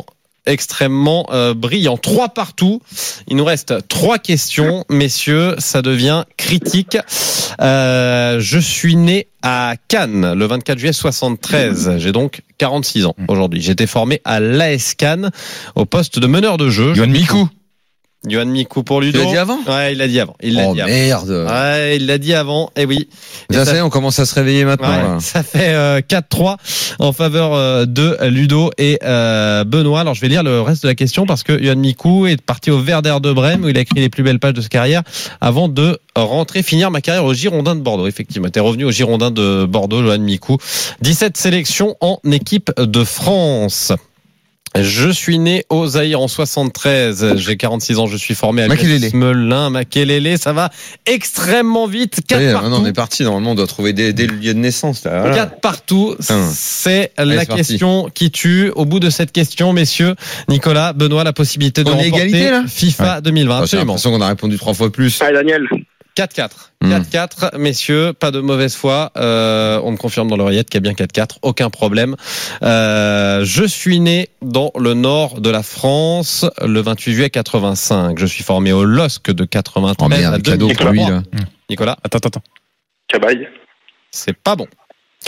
S6: extrêmement brillant. 3 partout. Il nous reste 3 questions, messieurs. Ça devient critique. Je suis né à Cannes le 24 juillet 73. J'ai donc 46 ans aujourd'hui. J'étais formé à l'AS Cannes au poste de meneur de jeu.
S8: Yohan Mikou.
S6: Yohan Mikou pour Ludo.
S7: Tu l'as dit avant ?
S6: Ouais, il l'a dit avant.
S7: Merde.
S6: Ouais, il l'a dit avant. Et oui.
S7: Ça y est, on commence à se réveiller maintenant.
S6: Ouais, ça fait 4-3 en faveur de Ludo et Benoît. Alors je vais lire le reste de la question parce que Yohan Mikou est parti au Werder de Brême où il a écrit les plus belles pages de sa carrière avant de finir ma carrière au Girondins de Bordeaux. Effectivement, t'es revenu au Girondins de Bordeaux, Yohan Mikou. 17 sélections en équipe de France. Je suis né au Zaïre en 73. J'ai 46 ans. Je suis formé à Melun, Makelele. Ça va extrêmement vite. 4 partout.
S7: On est parti. Normalement, on doit trouver des lieux de naissance. Là. Voilà.
S6: 4 partout. C'est la question qui tue. Au bout de cette question, messieurs, Nicolas, Benoît, la possibilité de remporter
S7: égalité, là
S6: FIFA 2020.
S7: J'ai l'impression qu'on a répondu 3 fois plus.
S14: Allez, Daniel.
S6: 4-4. 4-4, messieurs, pas de mauvaise foi. On me confirme dans l'oreillette qu'il y a bien 4-4, aucun problème. Je suis né dans le nord de la France le 28 juillet 85. Je suis formé au LOSC de 93 à 2003. Nicolas.
S14: Attends. Cabaye.
S6: C'est pas bon.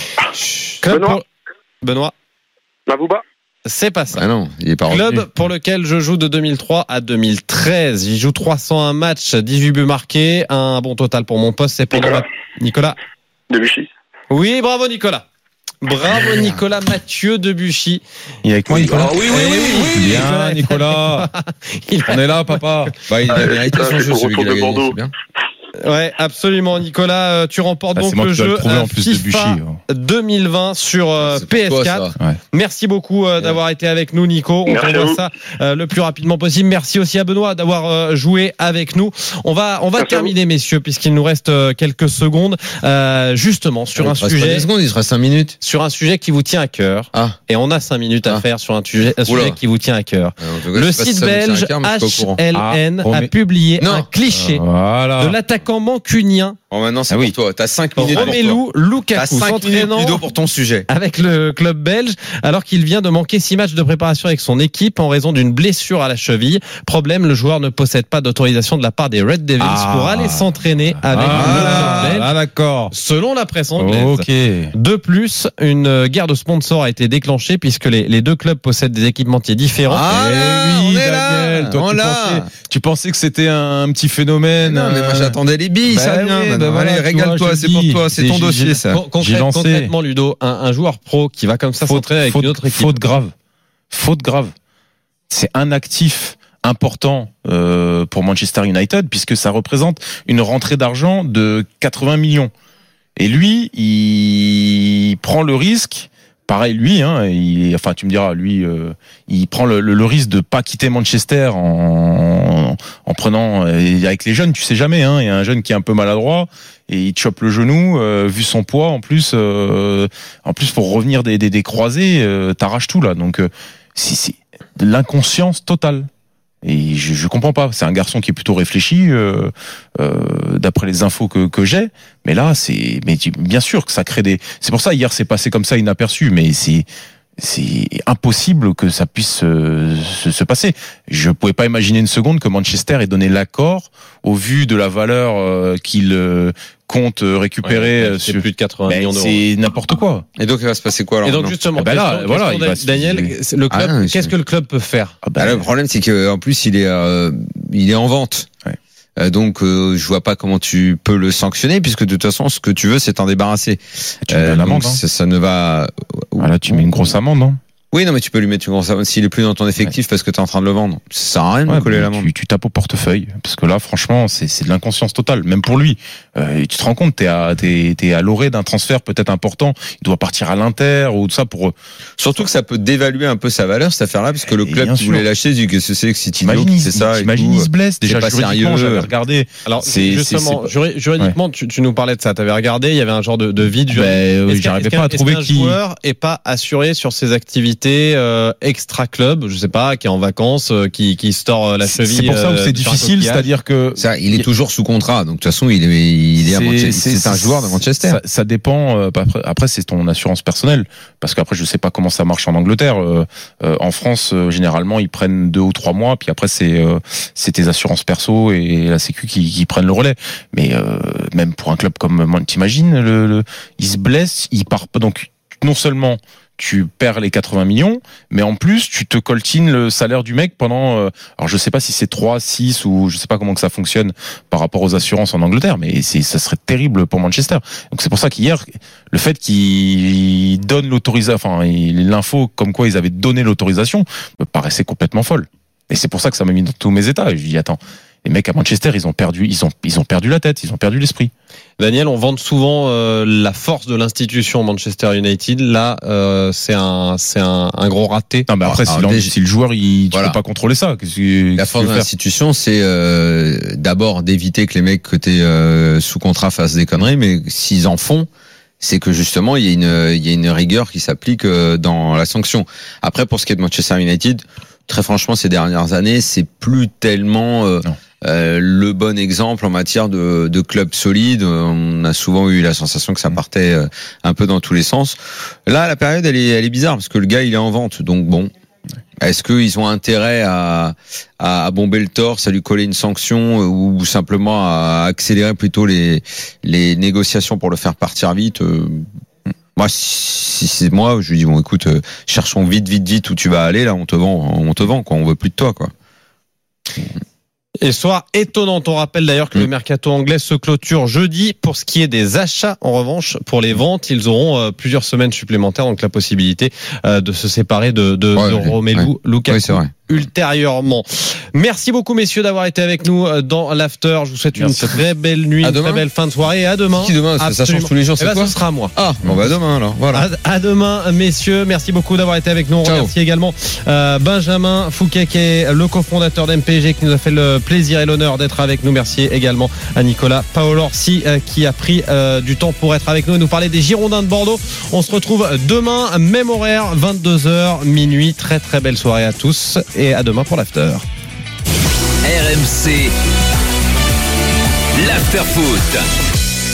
S6: Benoît.
S14: Mavouba.
S6: C'est pas ça.
S7: Ah non, il est pas
S6: Club
S7: revenu.
S6: pour lequel je joue de 2003 à 2013. J'y joue 301 matchs, 18 buts marqués, un bon total pour mon poste. C'est pour Nicolas.
S14: Debuchy.
S6: Oui, bravo Nicolas. Bravo Nicolas. Mathieu Debuchy.
S8: Il est avec moi Nicolas.
S6: Oui.
S8: Bien Nicolas. On est là papa.
S7: Il a mérité son jeu, celui qui l'a gagné, c'est bien.
S6: Ouais, absolument, Nicolas. Tu remportes donc le jeu FIFA 2020 sur PS4. Merci beaucoup d'avoir été avec nous, Nico. On t'envoie ça le plus rapidement possible. Merci aussi à Benoît d'avoir joué avec nous. On va terminer, messieurs, puisqu'il nous reste quelques secondes. Justement, sur un sujet.
S7: Pas 10 secondes, il sera 5 minutes.
S6: Sur un sujet qui vous tient à cœur. Et on a 5 minutes à faire sur un sujet qui vous tient à cœur. Le site belge HLN a publié un cliché de l'attaquant mancunien.
S7: Maintenant, c'est pour toi. T'as 5 minutes.
S6: Romelu Lukaku s'entraînant
S7: pour ton sujet.
S6: Avec le club belge, alors qu'il vient de manquer 6 matchs de préparation avec son équipe en raison d'une blessure à la cheville. Problème, le joueur ne possède pas d'autorisation de la part des Red Devils pour aller s'entraîner avec le club belge.
S8: D'accord.
S6: Selon la presse anglaise. De plus, une guerre de sponsors a été déclenchée puisque les deux clubs possèdent des équipementiers différents.
S8: Oui, Daniel, toi, tu pensais que c'était un petit phénomène.
S7: Non, mais moi j'attendais les billes, ça vient. Allez, régale-toi, c'est pour toi, c'est ton dossier, ça.
S6: Concrètement, Ludo, un joueur pro qui va comme ça s'entraîner avec une autre équipe.
S8: Faute grave. C'est un actif important pour Manchester United puisque ça représente une rentrée d'argent de 80 millions. Et lui, il prend le risque. Pareil, lui, tu me diras, lui, il prend le risque de pas quitter Manchester en prenant, avec les jeunes, tu sais jamais, il y a un jeune qui est un peu maladroit et il te chope le genou, vu son poids, en plus pour revenir des croisés, t'arraches tout là, donc c'est de l'inconscience totale. Et je comprends pas. C'est un garçon qui est plutôt réfléchi, d'après les infos que j'ai. Mais là, bien sûr que ça crée des. C'est pour ça hier c'est passé comme ça inaperçu. Mais c'est impossible que ça puisse se passer. Je pouvais pas imaginer une seconde que Manchester ait donné l'accord au vu de la valeur qu'il compte récupérer
S6: sur plus de 80 millions d'euros.
S8: C'est n'importe quoi.
S7: Et donc il va se passer quoi alors?
S6: Et donc justement, Daniel, qu'est-ce que le club peut faire?
S7: Le problème c'est que en plus il est en vente. Donc je vois pas comment tu peux le sanctionner puisque de toute façon ce que tu veux c'est t'en débarrasser.
S8: Tu mets une amende,
S7: ça ne va.
S8: Là tu mets une grosse amende, non?
S7: Oui, non, mais tu peux lui mettre une grosse amende s'il est plus dans ton effectif parce que t'es en train de le vendre. Ça sert à rien de coller l'amende.
S8: Tu tapes au portefeuille parce que là, franchement, c'est de l'inconscience totale, même pour lui. Tu te rends compte, t'es à l'orée d'un transfert peut-être important. Il doit partir à l'Inter ou tout ça pour.
S7: Surtout que ça peut dévaluer un peu sa valeur cette affaire-là, parce que le club qui voulait lâcher dit que c'est Tino, c'est ça.
S8: Imagine, il se blesse déjà.
S7: Pas sérieux.
S8: J'avais regardé.
S6: Alors justement, juridiquement, tu nous parlais de ça. T'avais regardé, il y avait un genre de vide.
S8: J'arrivais pas à trouver
S6: qui. Un joueur est pas assuré sur ses activités activité extra club, je sais pas, qui est en vacances, qui se tord la cheville.
S8: C'est pour ça que c'est difficile, c'est-à-dire que
S7: ça, il est toujours sous contrat, donc de toute façon il est à Manchester. C'est un joueur de Manchester.
S8: Ça dépend. Après, c'est ton assurance personnelle, parce qu'après je sais pas comment ça marche en Angleterre. En France, généralement ils prennent 2 ou 3 mois, puis après c'est tes assurances perso et la Sécu qui prennent le relais. Mais même pour un club comme, t'imagines, il se blesse, il part pas. Donc non seulement tu perds les 80 millions, mais en plus tu te coltines le salaire du mec pendant. Alors je sais pas si c'est 3, 6 ou je sais pas comment que ça fonctionne par rapport aux assurances en Angleterre, mais ça serait terrible pour Manchester. Donc c'est pour ça qu'hier, le fait qu'ils donnent l'autorisation, enfin l'info comme quoi ils avaient donné l'autorisation, me paraissait complètement folle. Et c'est pour ça que ça m'a mis dans tous mes états. Et je dis attends, les mecs à Manchester, ils ont perdu la tête, ils ont perdu l'esprit.
S6: Daniel, on vante souvent la force de l'institution Manchester United. Là, c'est un gros raté.
S8: Non, mais après, si le joueur, tu peux pas contrôler ça.
S7: La force de l'institution, c'est d'abord d'éviter que les mecs que t'es sous contrat fassent des conneries, mais s'ils en font, c'est que justement il y a une rigueur qui s'applique dans la sanction. Après, pour ce qui est de Manchester United, très franchement, ces dernières années, c'est plus tellement le bon exemple en matière de club solide. On a souvent eu la sensation que ça partait un peu dans tous les sens. Là, la période, elle est bizarre parce que le gars, il est en vente. Donc bon, est-ce qu'ils ont intérêt à bomber le torse, à lui coller une sanction ou simplement à accélérer plutôt les négociations pour le faire partir vite? Moi, si c'est moi, je lui dis bon, écoute, cherchons vite où tu vas aller. Là, on te vend, quoi. On veut plus de toi, quoi.
S6: Et soir étonnant, on rappelle d'ailleurs que le mercato anglais se clôture jeudi. Pour ce qui est des achats, en revanche, pour les ventes, ils auront plusieurs semaines supplémentaires, donc la possibilité de se séparer de Romelu Lukaku.
S7: Oui, c'est vrai.
S6: Ultérieurement. Merci beaucoup messieurs d'avoir été avec nous dans l'after. Je vous souhaite une très belle nuit, une très belle fin de soirée et à demain.
S7: Qui demain? Ça change tous les jours, c'est quoi?
S6: Ce sera moi.
S7: Ah, bon bah demain alors. Voilà.
S6: À demain messieurs. Merci beaucoup d'avoir été avec nous. On remercie également Benjamin Fouquet qui est le cofondateur d'MPG qui nous a fait le plaisir et l'honneur d'être avec nous. Merci également à Nicolas Paolorsi qui a pris du temps pour être avec nous et nous parler des Girondins de Bordeaux. On se retrouve demain, même horaire, 22h, minuit. Très très belle soirée à tous. Et à demain pour l'after.
S2: RMC l'after foot.